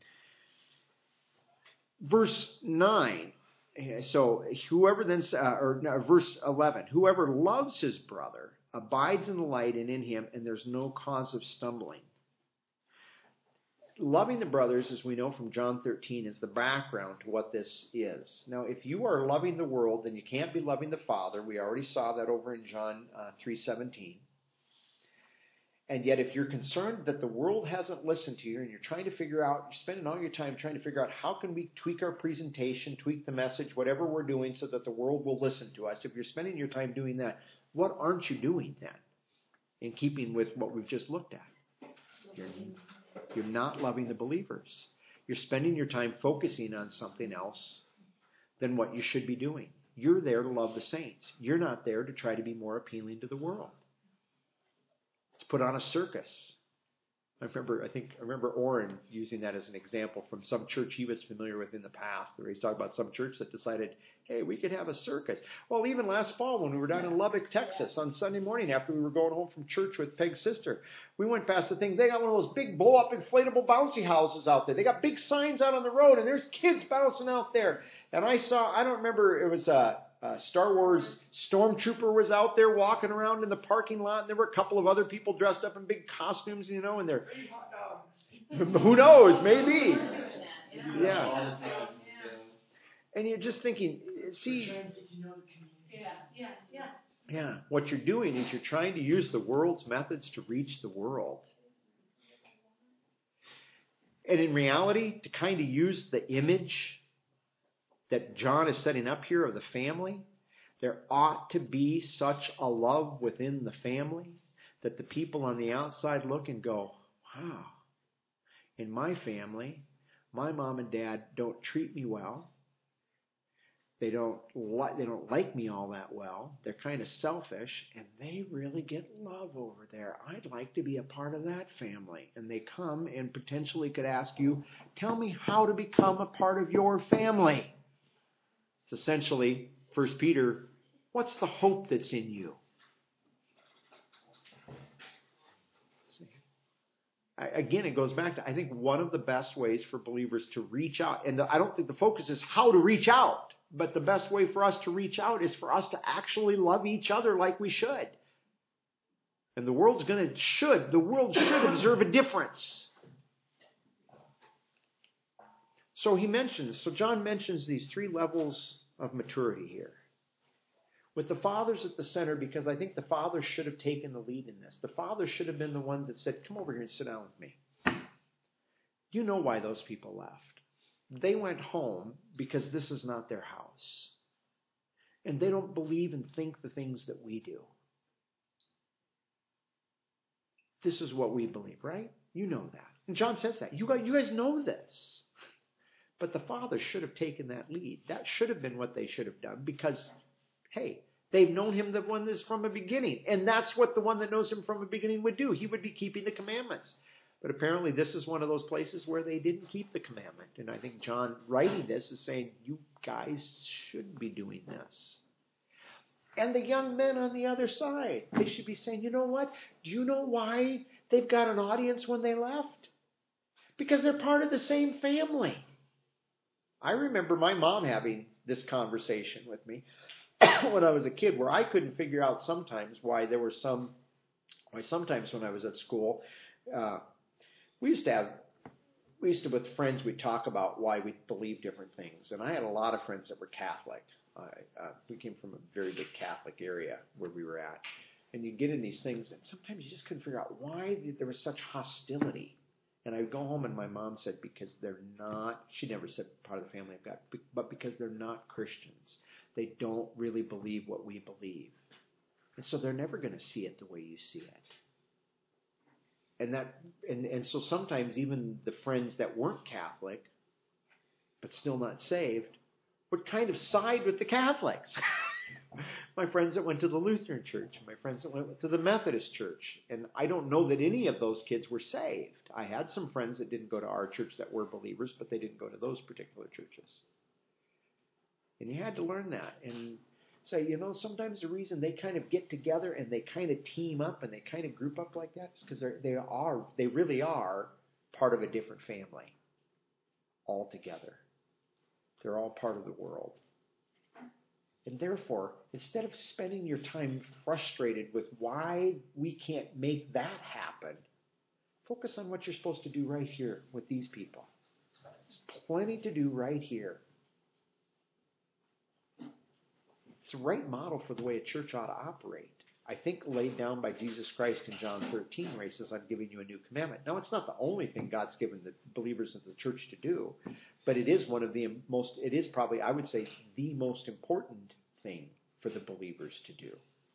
Verse nine. So whoever then, uh, or no, verse eleven, whoever loves his brother abides in the light and in him, and there's no cause of stumbling. Loving the brothers, as we know from John thirteen, is the background to what this is. Now, if you are loving the world, then you can't be loving the Father. We already saw that over in John uh, three seventeen. And yet, if you're concerned that the world hasn't listened to you and you're trying to figure out, you're spending all your time trying to figure out how can we tweak our presentation, tweak the message, whatever we're doing so that the world will listen to us. If you're spending your time doing that, what aren't you doing then in keeping with what we've just looked at? You're, you're not loving the believers. You're spending your time focusing on something else than what you should be doing. You're there to love the saints. You're not there to try to be more appealing to the world. It's put on a circus. I remember, I think, I remember Orrin using that as an example from some church he was familiar with in the past. Where he's talking about some church that decided, hey, we could have a circus. Well, even last fall when we were down in Lubbock, Texas, on Sunday morning after we were going home from church with Peg's sister, we went past the thing. They got one of those big blow-up inflatable bouncy houses out there. They got big signs out on the road, and there's kids bouncing out there. And I saw, I don't remember, it was a Uh, Star Wars Stormtrooper was out there walking around in the parking lot, and there were a couple of other people dressed up in big costumes, you know, and they're, who knows, maybe. Yeah. And you're just thinking, see, yeah, what you're doing is you're trying to use the world's methods to reach the world. And in reality, to kind of use the image that John is setting up here of the family, there ought to be such a love within the family that the people on the outside look and go, wow, in my family, my mom and dad don't treat me well. They don't li- they don't like me all that well. They're kind of selfish, and they really get love over there. I'd like to be a part of that family. And they come and potentially could ask you, tell me how to become a part of your family. It's essentially, First Peter, what's the hope that's in you? See? I, again, it goes back to, I think, one of the best ways for believers to reach out. And the, I don't think the focus is how to reach out. But the best way for us to reach out is for us to actually love each other like we should. And the world's going to, should, the world should observe a difference. So he mentions, so John mentions these three levels of maturity here. With the fathers at the center, because I think the fathers should have taken the lead in this. The fathers should have been the ones that said, come over here and sit down with me. You know why those people left. They went home because this is not their house. And they don't believe and think the things that we do. This is what we believe, right? You know that. And John says that. You guys, you guys know this. But the fathers should have taken that lead. That should have been what they should have done because, hey, they've known him the one that's from the beginning. And that's what the one that knows him from the beginning would do. He would be keeping the commandments. But apparently this is one of those places where they didn't keep the commandment. And I think John writing this is saying, you guys should be doing this. And the young men on the other side, they should be saying, you know what? Do you know why they've got an audience when they left? Because they're part of the same family. I remember my mom having this conversation with me when I was a kid where I couldn't figure out sometimes why there were some, why sometimes when I was at school, uh, we used to have, we used to with friends, we'd talk about why we believe different things. And I had a lot of friends that were Catholic. Uh, uh, we came from a very big Catholic area where we were at. And you'd get in these things and sometimes you just couldn't figure out why there was such hostility. And I would go home and my mom said, because they're not, she never said part of the family I've got, but because they're not Christians. They don't really believe what we believe. And so they're never going to see it the way you see it. And that, and, and so sometimes even the friends that weren't Catholic, but still not saved, would kind of side with the Catholics. My friends that went to the Lutheran church, my friends that went to the Methodist church. And I don't know that any of those kids were saved. I had some friends that didn't go to our church that were believers, but they didn't go to those particular churches. And you had to learn that. And say, you know, sometimes the reason they kind of get together and they kind of team up and they kind of group up like that is because they are, they really are part of a different family altogether. They're all part of the world. And therefore, instead of spending your time frustrated with why we can't make that happen, focus on what you're supposed to do right here with these people. There's plenty to do right here. It's the right model for the way a church ought to operate. I think laid down by Jesus Christ in John thirteen, where he says, I'm giving you a new commandment. Now, it's not the only thing God's given the believers of the church to do, but it is one of the most, it is probably, I would say, the most important thing for the believers to do.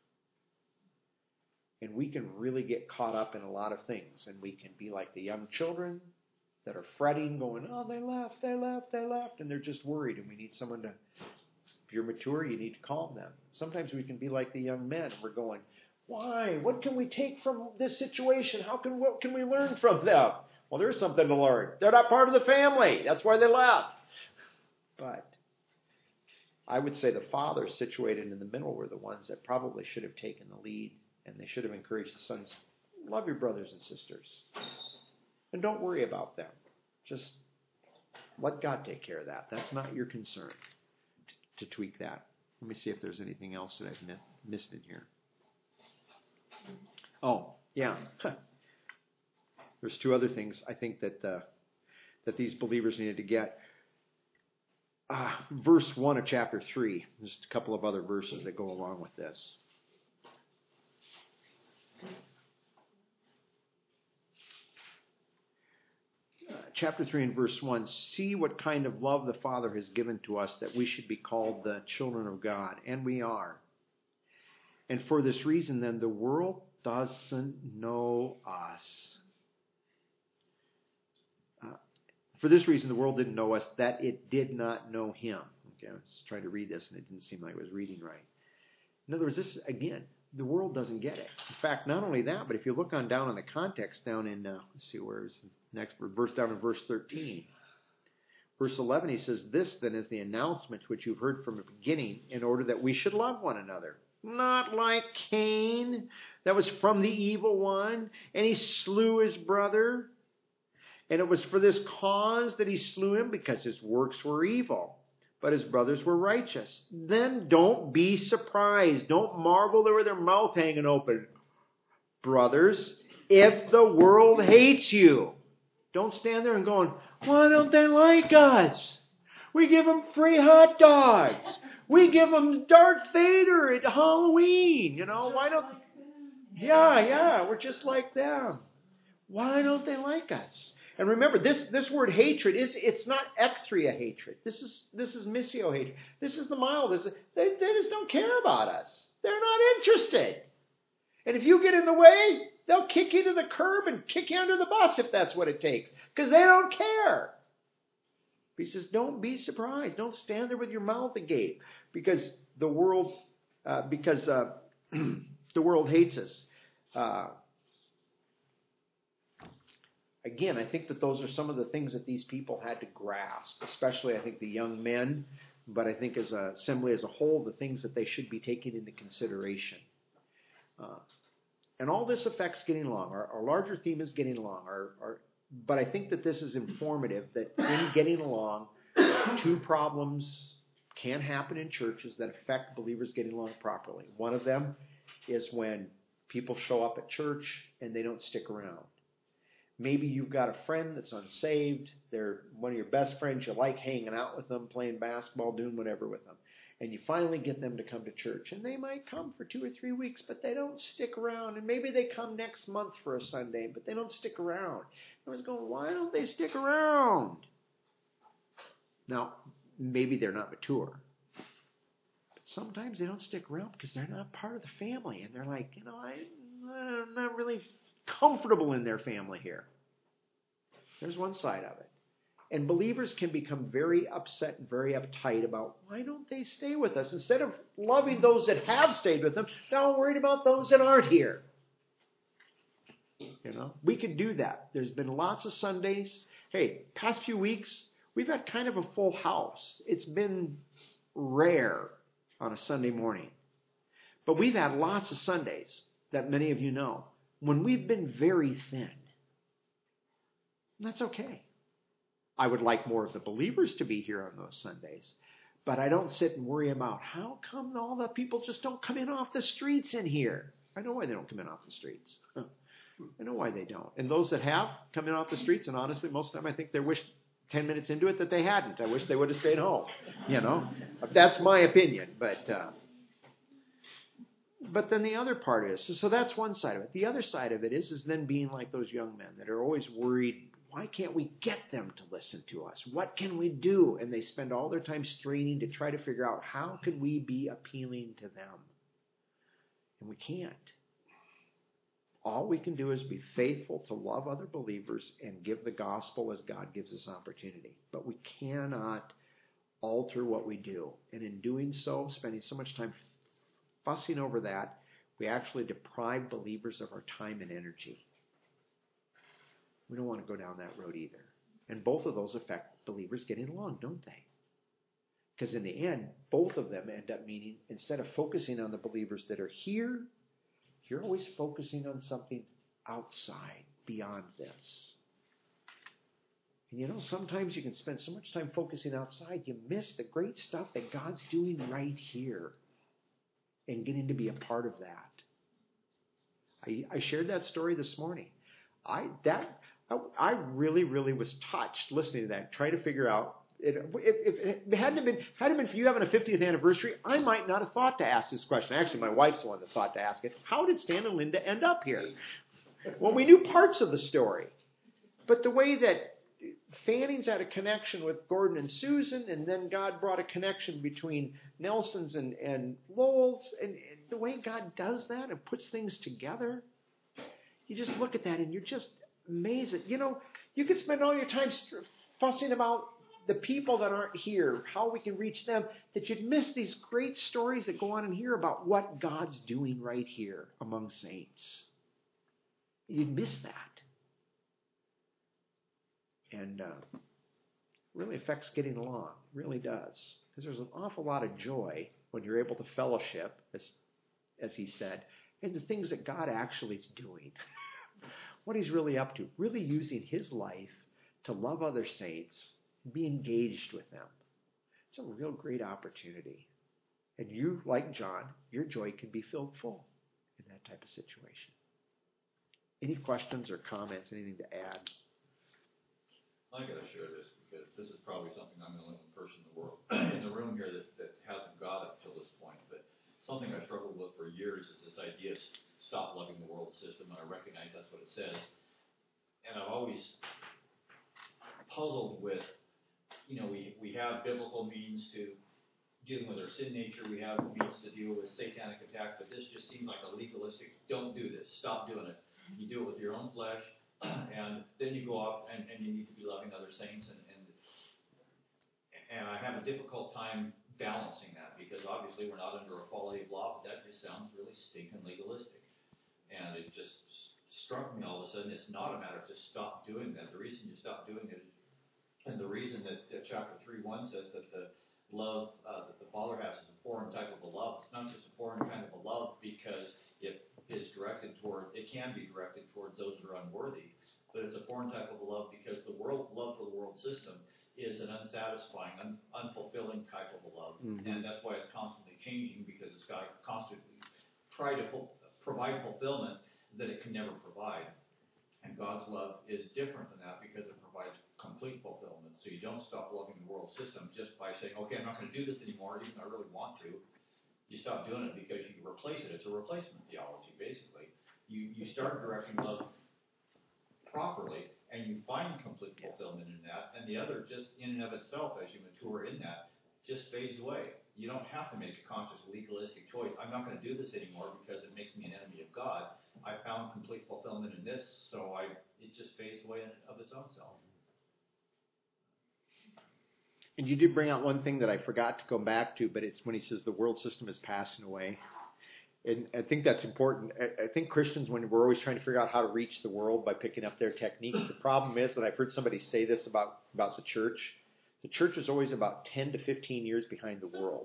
And we can really get caught up in a lot of things, and we can be like the young children that are fretting, going, oh, they left, they left, they left, and they're just worried, and we need someone to, if you're mature, you need to calm them. Sometimes we can be like the young men. We're going, why? What can we take from this situation? How can, what can we learn from them? Well, there's something to learn. They're not part of the family. That's why they left. But I would say the fathers situated in the middle were the ones that probably should have taken the lead, and they should have encouraged the sons, love your brothers and sisters. And don't worry about them. Just let God take care of that. That's not your concern. To tweak that. Let me see if there's anything else that I've missed in here. Oh, yeah. There's two other things I think that uh, that these believers needed to get. Uh, verse one of chapter three. Just a couple of other verses that go along with this. Chapter three and verse one, see what kind of love the Father has given to us that we should be called the children of God. And we are. And for this reason, then, the world doesn't know us. Uh, for this reason, the world didn't know us, that it did not know him. Okay, I was trying to read this, and it didn't seem like I was reading right. In other words, this, again, the world doesn't get it. In fact, not only that, but if you look on down in the context, down in, uh, let's see, where is the next verse, down in verse thirteen. Verse eleven, he says, this then is the announcement which you've heard from the beginning, in order that we should love one another. Not like Cain, that was from the evil one, and he slew his brother. And it was for this cause that he slew him, because his works were evil, but his brothers were righteous. Then don't be surprised. Don't marvel there with their mouth hanging open. Brothers, if the world hates you, don't stand there and going, why don't they like us? We give them free hot dogs. We give them Darth Vader at Halloween. You know, why don't... Yeah, yeah, we're just like them. Why don't they like us? And remember, this, this word hatred, is it's not ekthria hatred. This is this is missio hatred. This is the mild. This is, they, they just don't care about us. They're not interested. And if you get in the way, they'll kick you to the curb and kick you under the bus if that's what it takes. Because they don't care. He says, don't be surprised. Don't stand there with your mouth agape. Because the world, uh, because uh, the world hates us. Uh, Again, I think that those are some of the things that these people had to grasp, especially I think the young men, but I think as an assembly as a whole, the things that they should be taking into consideration. Uh, and all this affects getting along. Our, our larger theme is getting along. Our, our, but I think that this is informative, that in getting along, two problems can happen in churches that affect believers getting along properly. One of them is when people show up at church and they don't stick around. Maybe you've got a friend that's unsaved. They're one of your best friends. You like hanging out with them, playing basketball, doing whatever with them. And you finally get them to come to church. And they might come for two or three weeks, but they don't stick around. And maybe they come next month for a Sunday, but they don't stick around. I was going, why don't they stick around? Now, maybe they're not mature. But sometimes they don't stick around because they're not part of the family. And they're like, you know, I, I'm not really comfortable in their family here. There's one side of it. And believers can become very upset and very uptight about, why don't they stay with us? Instead of loving those that have stayed with them, now we're worried about those that aren't here. You know, we could do that. There's been lots of Sundays. Hey, past few weeks, we've had kind of a full house. It's been rare on a Sunday morning. But we've had lots of Sundays that many of you know when we've been very thin. And that's okay. I would like more of the believers to be here on those Sundays. But I don't sit and worry about how come all the people just don't come in off the streets in here. I know why they don't come in off the streets. I know why they don't. And those that have come in off the streets, and honestly, most of the time I think they wish ten minutes into it that they hadn't. I wish they would have stayed home. You know, that's my opinion. But uh, but then the other part is, so that's one side of it. The other side of it is, is then being like those young men that are always worried, why can't we get them to listen to us? What can we do? And they spend all their time straining to try to figure out how can we be appealing to them. And we can't. All we can do is be faithful to love other believers and give the gospel as God gives us opportunity. But we cannot alter what we do. And in doing so, spending so much time fussing over that, we actually deprive believers of our time and energy. We don't want to go down that road either. And both of those affect believers getting along, don't they? Because in the end, both of them end up meaning, instead of focusing on the believers that are here, you're always focusing on something outside, beyond this. And you know, sometimes you can spend so much time focusing outside, you miss the great stuff that God's doing right here and getting to be a part of that. I, I shared that story this morning. I that I, I really, really was touched listening to that, trying to figure out, It, if, if it hadn't been, hadn't been for you having a fiftieth anniversary, I might not have thought to ask this question. Actually, my wife's the one that thought to ask it. How did Stan and Linda end up here? Well, we knew parts of the story. But the way that Fanning's had a connection with Gordon and Susan, and then God brought a connection between Nelson's and, and Lowell's, and, and the way God does that and puts things together, you just look at that and you're just amazed. You know, you could spend all your time fussing about the people that aren't here, how we can reach them, that you'd miss these great stories that go on in here about what God's doing right here among saints. You'd miss that. And uh, really affects getting along, really does. Because there's an awful lot of joy when you're able to fellowship, as, as he said, in the things that God actually is doing. What he's really up to, really using his life to love other saints, be engaged with them. It's a real great opportunity. And you, like John, your joy can be filled full in that type of situation. Any questions or comments, anything to add? I got to share this because this is probably something I'm the only person in the world in the room here that, that hasn't got up till this point. But something I struggled with for years is this idea of stop loving the world system, and I recognize that's what it says. And I've always puzzled with, you know, we, we have biblical means to dealing with our sin nature. We have means to deal with satanic attack, but this just seems like a legalistic, don't do this, stop doing it. You do it with your own flesh, and then you go up and, and you need to be loving other saints. And, and, and I have a difficult time balancing that because obviously we're not under a quality of law, but that just sounds really stinking legalistic. And it just struck me all of a sudden, it's not a matter of just stop doing that. The reason you stop doing it, and the reason that, that chapter three one says that the love uh, that the Father has is a foreign type of a love. It's not just a foreign kind of a love because it is directed toward, it can be directed towards those that are unworthy, but it's a foreign type of a love because the world love for the world system is an unsatisfying, un, unfulfilling type of a love, mm-hmm. and that's why it's constantly changing because it's got to constantly try to fu- provide fulfillment that it can never provide. And God's love is different than that because it provides complete fulfillment. So you don't stop loving the world system just by saying, okay, I'm not going to do this anymore, even though I really want to. You stop doing it because you replace it. It's a replacement theology, basically. You you start directing love properly, and you find complete fulfillment in that. And the other, just in and of itself, as you mature in that, just fades away. You don't have to make a conscious legalistic choice. I'm not going to do this anymore because it makes me an enemy of God. I found complete fulfillment in this, so I it just fades away of its own self. And you did bring out one thing that I forgot to go back to, but it's when he says the world system is passing away. And I think that's important. I think Christians, when we're always trying to figure out how to reach the world by picking up their techniques, the problem is that I've heard somebody say this about, about the church, The church is always about ten to fifteen years behind the world.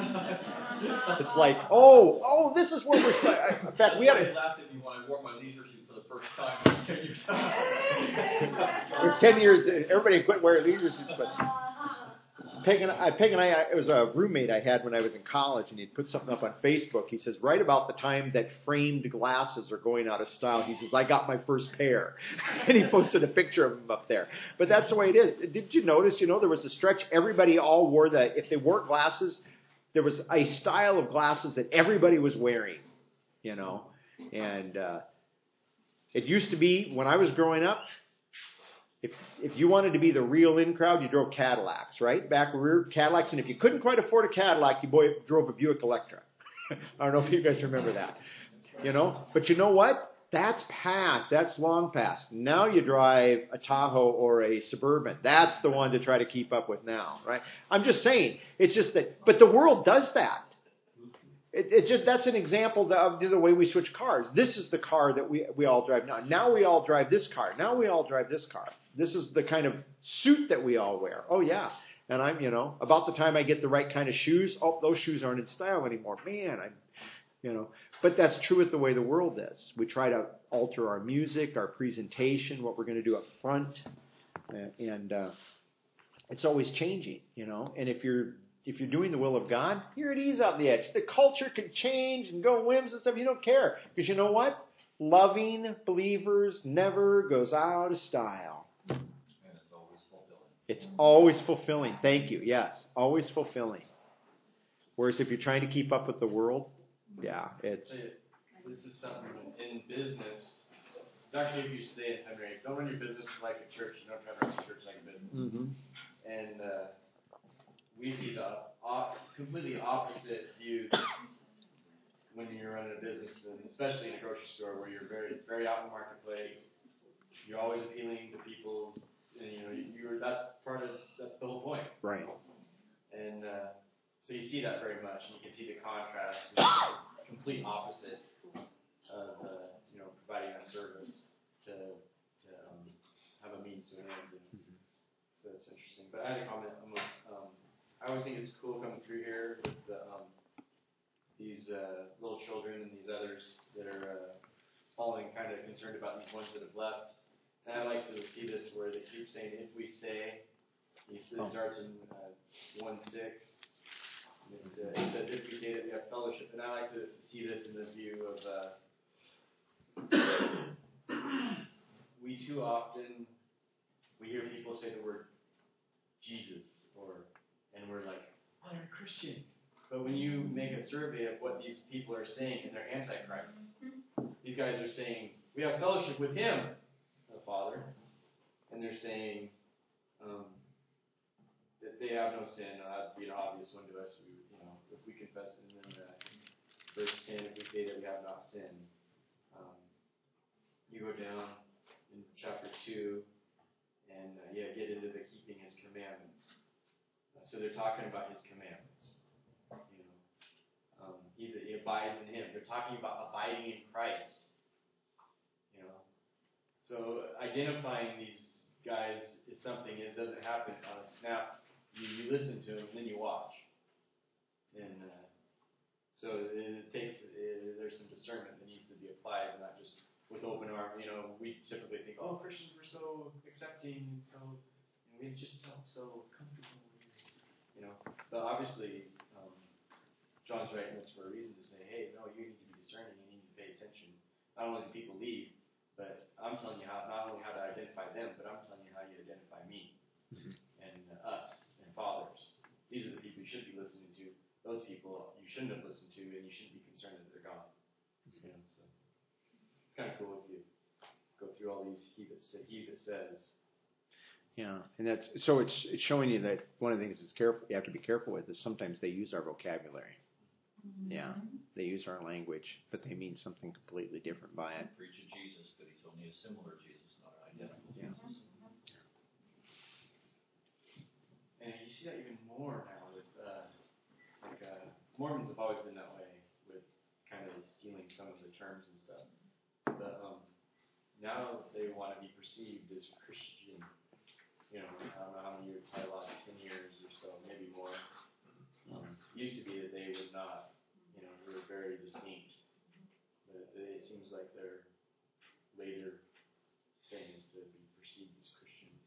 It's like, oh, oh, this is where we're stuck. In fact, we had Somebody a... laughed at me when I wore my leisure suit for the first time ten years ago. It was ten years, everybody quit wearing leisure suits, but Peg and I, Peg and I, it was a roommate I had when I was in college, and he'd put something up on Facebook. He says, right about the time that framed glasses are going out of style, he says, I got my first pair. And he posted a picture of them up there. But that's the way it is. Did you notice, you know, there was a stretch, everybody all wore that, if they wore glasses, there was a style of glasses that everybody was wearing, you know. And uh, it used to be, when I was growing up, If if you wanted to be the real in crowd, you drove Cadillacs, right? Back rear Cadillacs. And if you couldn't quite afford a Cadillac, you boy, drove a Buick Electra. I don't know if you guys remember that. You know? But you know what? That's past. That's long past. Now you drive a Tahoe or a Suburban. That's the one to try to keep up with now, right? I'm just saying. It's just that, but the world does that. It, it just, that's an example of the way we switch cars. This is the car that we, we all drive now. Now we all drive this car. Now we all drive this car. This is the kind of suit that we all wear. Oh, yeah. And I'm, you know, about the time I get the right kind of shoes, oh, those shoes aren't in style anymore. Man, I'm, you know. But that's true with the way the world is. We try to alter our music, our presentation, what we're going to do up front. And uh, it's always changing, you know. And if you're If you're doing the will of God, you're at ease on the edge. The culture can change and go whims and stuff. You don't care. Because you know what? Loving believers never goes out of style. And it's always fulfilling. It's always fulfilling. Thank you. Yes. Always fulfilling. Whereas if you're trying to keep up with the world, yeah, it's... This is something in business. Actually, if you say in seminary, don't run your business like a church. You don't try to run your church like a business. Mm-hmm. And... Uh, we see the op- completely opposite views when you're running a business, and especially in a grocery store where you're very, very out in the marketplace. You're always appealing to people, and you know you're that's part of that's the whole point. Right. And uh, so you see that very much, and you can see the contrast, you know, complete opposite of uh, you know providing a service to to um, have a means to an end. You know? So it's interesting. But I had a comment. I'm a, um, I always think it's cool coming through here with the, um, these uh, little children and these others that are uh, falling kind of concerned about these ones that have left. And I like to see this where they keep saying, if we say, it Oh. starts in uh, one six. It's, uh, it says, if we say that we have fellowship. And I like to see this in the view of uh, we too often, we hear people say the word Jesus or and we're like, oh, you're a Christian. But when you make a survey of what these people are saying, and they're antichrists, these guys are saying, we have fellowship with him, the Father, and they're saying um, that they have no sin. Uh, that'd be an obvious one to us. We, you know, if we confess it, and then uh, verse ten, if we say that we have not sinned. Um, you go down in chapter two, and uh, yeah, get into the keeping his commandments. So they're talking about his commandments. You know, um, he, he abides in him. They're talking about abiding in Christ. You know, so identifying these guys is something that doesn't happen on a snap. You, you listen to them and then you watch. And uh, so it, it takes. It, there's some discernment that needs to be applied, not just with open arm. You know, we typically think, oh, Christians were so accepting and so and we just felt so comfortable. You know, but obviously, um, John's writing this for a reason to say, hey, no, you need to be discerning, you need to pay attention. Not only do people leave, but I'm telling you how not only how to identify them, but I'm telling you how you identify me mm-hmm. and uh, us and fathers. These are the people you should be listening to. Those people you shouldn't have listened to, and you shouldn't be concerned that they're gone. Mm-hmm. You know, so it's kind of cool if you go through all these he that, he that says. Yeah, and that's so it's it's showing you that one of the things that's careful you have to be careful with is sometimes they use our vocabulary. Mm-hmm. Yeah, they use our language, but they mean something completely different by it. Preach a Jesus, but he's only a similar Jesus, not an identical yeah. Jesus. And you see that even more now with uh, like uh, Mormons have always been that way with kind of stealing some of the terms and stuff. But um, now they want to be perceived as Christian. you know, I don't know how many years, probably lost ten years or so, maybe more. Um, used to be that they would not, you know, they were very distinct. But it seems like they're later things to be perceived as Christians.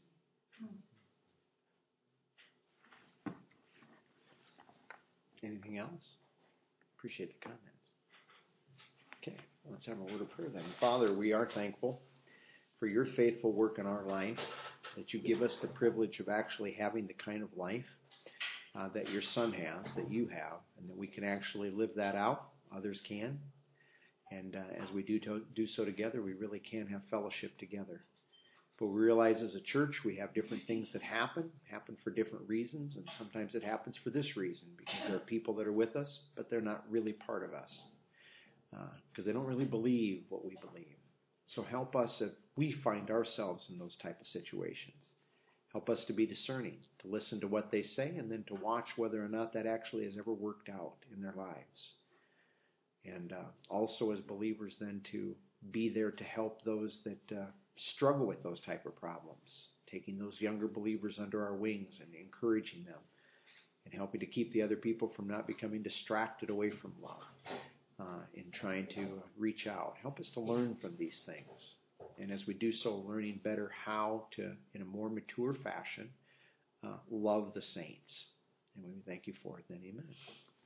Anything else? Appreciate the comments. Okay, let's have a word of prayer then. Father, we are thankful for your faithful work in our life, that you give us the privilege of actually having the kind of life uh, that your Son has, that you have, and that we can actually live that out. Others can. And uh, as we do, to, do so together, we really can have fellowship together. But we realize as a church we have different things that happen, happen for different reasons, and sometimes it happens for this reason, because there are people that are with us, but they're not really part of us, because uh, they don't really believe what we believe. So help us if we find ourselves in those type of situations. Help us to be discerning, to listen to what they say, and then to watch whether or not that actually has ever worked out in their lives. And uh, also as believers then to be there to help those that uh, struggle with those type of problems, taking those younger believers under our wings and encouraging them and helping to keep the other people from not becoming distracted away from love uh, in trying to reach out. Help us to learn from these things. And as we do so, learning better how to, in a more mature fashion, uh, love the saints. And we thank you for it then. Amen.